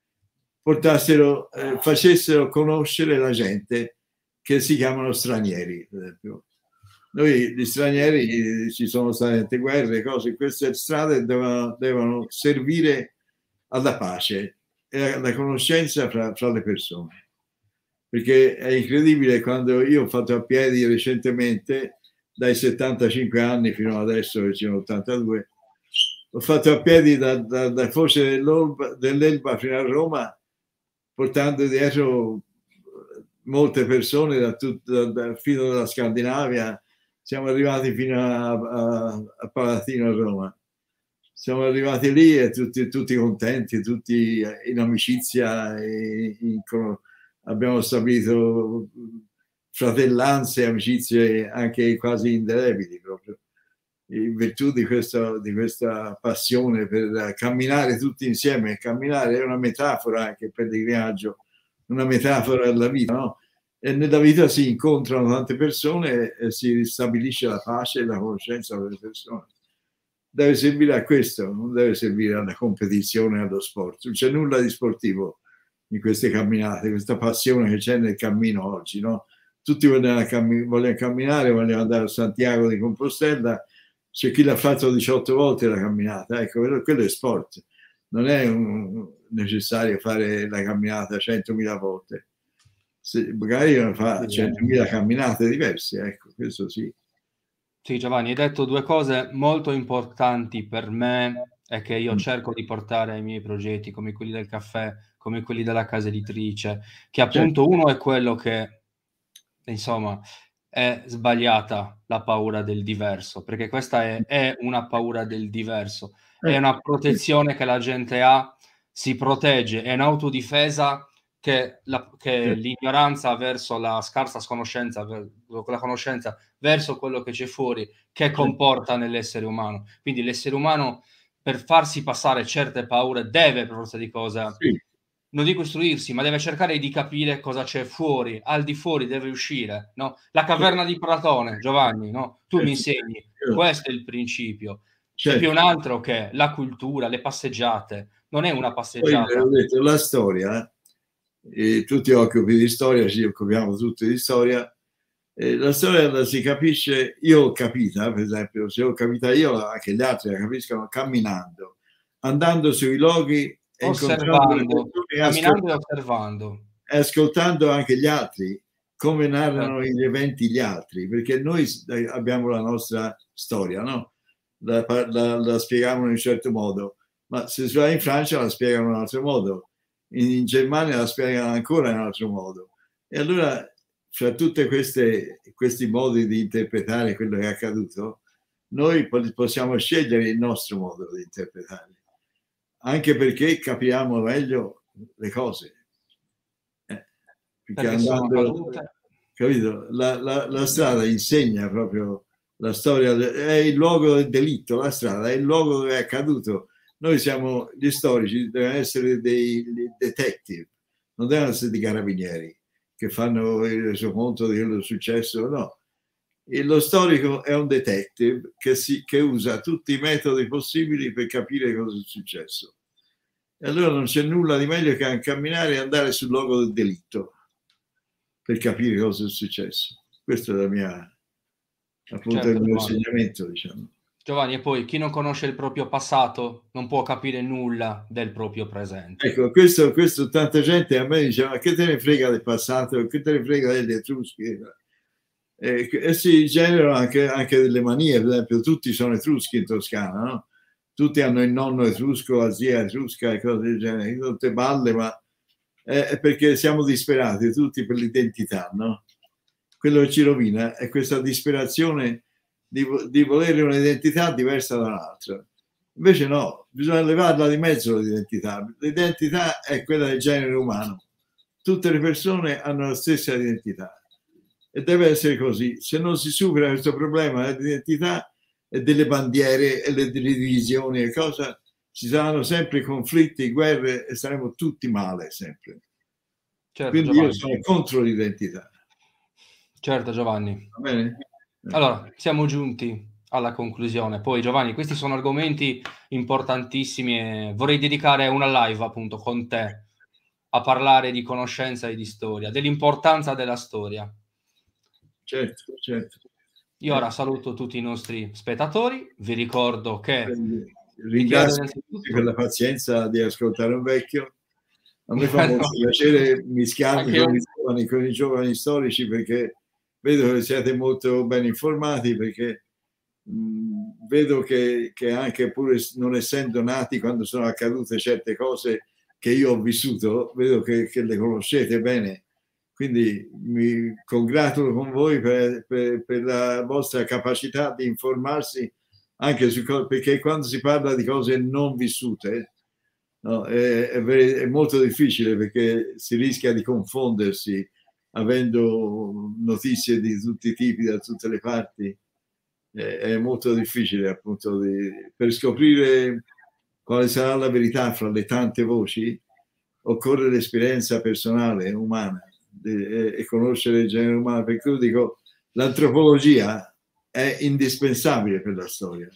portassero, eh, facessero conoscere la gente che si chiamano stranieri, per esempio. Noi gli stranieri, ci sono state guerre, cose, queste strade devono, devono servire alla pace e alla conoscenza fra, fra le persone. Perché è incredibile, quando io ho fatto a piedi recentemente, dai settantacinque anni fino adesso che ci sono ottantadue, ho fatto a piedi da, da, da Foce dell'Elba fino a Roma, portando dietro molte persone da tut, da, da, fino dalla Scandinavia. Siamo arrivati fino a, a, a Palatino a Roma. Siamo arrivati lì e tutti, tutti contenti, tutti in amicizia, e in, abbiamo stabilito fratellanze, amicizie anche quasi indelebili proprio, in virtù di questa, di questa passione per camminare tutti insieme. Camminare è una metafora anche per il pellegrinaggio, una metafora della vita, no? E nella vita si incontrano tante persone e si ristabilisce la pace e la conoscenza delle persone. Deve servire a questo, non deve servire alla competizione, allo sport. Non c'è nulla di sportivo in queste camminate, questa passione che c'è nel cammino oggi, no? Tutti vogliono, cammin- vogliono camminare, vogliono andare a Santiago di Compostela, c'è chi l'ha fatto diciotto volte la camminata, ecco, quello, quello è sport. Non è un, necessario fare la camminata centomila volte. Se, magari uno fa centomila camminate diverse, ecco, questo sì. Sì, Giovanni, hai detto due cose molto importanti per me e che io cerco di portare ai miei progetti, come quelli del caffè, come quelli della casa editrice, che appunto certo. Uno è quello che, insomma, è sbagliata la paura del diverso, perché questa è, è una paura del diverso, è una protezione che la gente ha, si protegge, è un'autodifesa che, la, che l'ignoranza verso la scarsa conoscenza, la conoscenza verso quello che c'è fuori, che comporta nell'essere umano. Quindi l'essere umano, per farsi passare certe paure, deve per forza di cosa, sì. non dico istruirsi, ma deve cercare di capire cosa c'è fuori, al di fuori deve uscire, no? La caverna di Platone, Giovanni, no? Tu mi insegni, questo è il principio. C'è più un altro che la cultura, le passeggiate, non è una passeggiata. Poi, ho detto, la storia, e tu ti occupi di storia, ci occupiamo tutti di storia, e la storia la si capisce, io ho capita, per esempio, se ho capita io, anche gli altri la capiscono camminando, andando sui luoghi, osservando, camminando e osservando. E ascoltando anche gli altri, come narrano eh. gli eventi gli altri, perché noi abbiamo la nostra storia, no? La, la, la spieghiamo in un certo modo, ma se si va in Francia la spiegano in un altro modo, in, in Germania la spiegano ancora in un altro modo. E allora, fra tutti questi modi di interpretare quello che è accaduto, noi possiamo scegliere il nostro modo di interpretare, anche perché capiamo meglio le cose. Eh, perché andando, capito? La, la, la strada insegna proprio la storia è il luogo del delitto, la strada è il luogo dove è accaduto. Noi siamo, gli storici devono essere dei, dei detective, non devono essere dei carabinieri che fanno il resoconto di quello che è successo, no. E lo storico è un detective che, si, che usa tutti i metodi possibili per capire cosa è successo. E allora non c'è nulla di meglio che camminare e andare sul luogo del delitto per capire cosa è successo. Questo è la mia, appunto, certo, il mio insegnamento, diciamo. Giovanni, e poi chi non conosce il proprio passato non può capire nulla del proprio presente. Ecco, questo, questo tanta gente a me dice: ma che te ne frega del passato, che te ne frega degli Etruschi? E, e si generano anche, anche delle manie, per esempio tutti sono etruschi in Toscana, no? Tutti hanno il nonno etrusco, la zia etrusca e cose del genere, tutte balle, ma è perché siamo disperati tutti per l'identità, no? Quello che ci rovina è questa disperazione di, di volere un'identità diversa da un'altra. Invece no, bisogna levarla di mezzo l'identità. L'identità è quella del genere umano. Tutte le persone hanno la stessa identità e deve essere così. Se non si supera questo problema dell'identità e delle bandiere e le divisioni e cosa, ci saranno sempre conflitti, guerre e saremo tutti male sempre. Certo, quindi Giovanni, io sono contro l'identità. Certo, Giovanni. Va bene? Allora, siamo giunti alla conclusione. Poi, Giovanni, questi sono argomenti importantissimi e vorrei dedicare una live appunto con te a parlare di conoscenza e di storia, dell'importanza della storia. Certo, certo. Io ora saluto tutti i nostri spettatori, vi ricordo che... Ringrazio tutti per la pazienza di ascoltare un vecchio. A me fa molto piacere mischiarmi con, i giovani, con i giovani storici, perché vedo che siete molto ben informati, perché mh, vedo che, che anche pure non essendo nati quando sono accadute certe cose che io ho vissuto, vedo che, che le conoscete bene. Quindi mi congratulo con voi per, per, per la vostra capacità di informarsi anche su cose, perché quando si parla di cose non vissute, no, è, è, è molto difficile, perché si rischia di confondersi avendo notizie di tutti i tipi da tutte le parti. È, è molto difficile appunto di, per scoprire quale sarà la verità fra le tante voci. Occorre l'esperienza personale, umana, e, e conoscere il genere umano. Per cui dico, l'antropologia è indispensabile per la storia.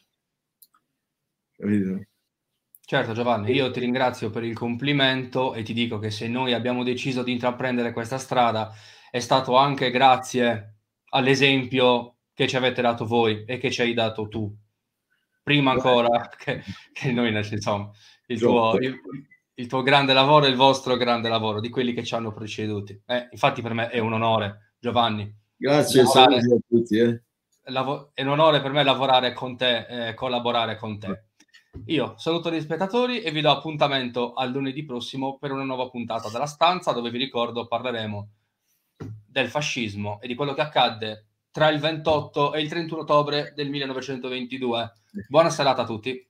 Capito? Certo, Giovanni, io ti ringrazio per il complimento e ti dico che se noi abbiamo deciso di intraprendere questa strada è stato anche grazie all'esempio che ci avete dato voi e che ci hai dato tu, prima ancora che, che noi, insomma, il tuo, il, il tuo grande lavoro e il vostro grande lavoro, di quelli che ci hanno preceduti. Eh, infatti per me è un onore, Giovanni. Grazie, lavorare, saluti a tutti. Eh. È un onore per me lavorare con te e eh, collaborare con te. Io saluto gli spettatori e vi do appuntamento al lunedì prossimo per una nuova puntata della Stanza, dove vi ricordo parleremo del fascismo e di quello che accadde tra il ventotto e il trentuno ottobre del millenovecentoventidue. Buona serata a tutti.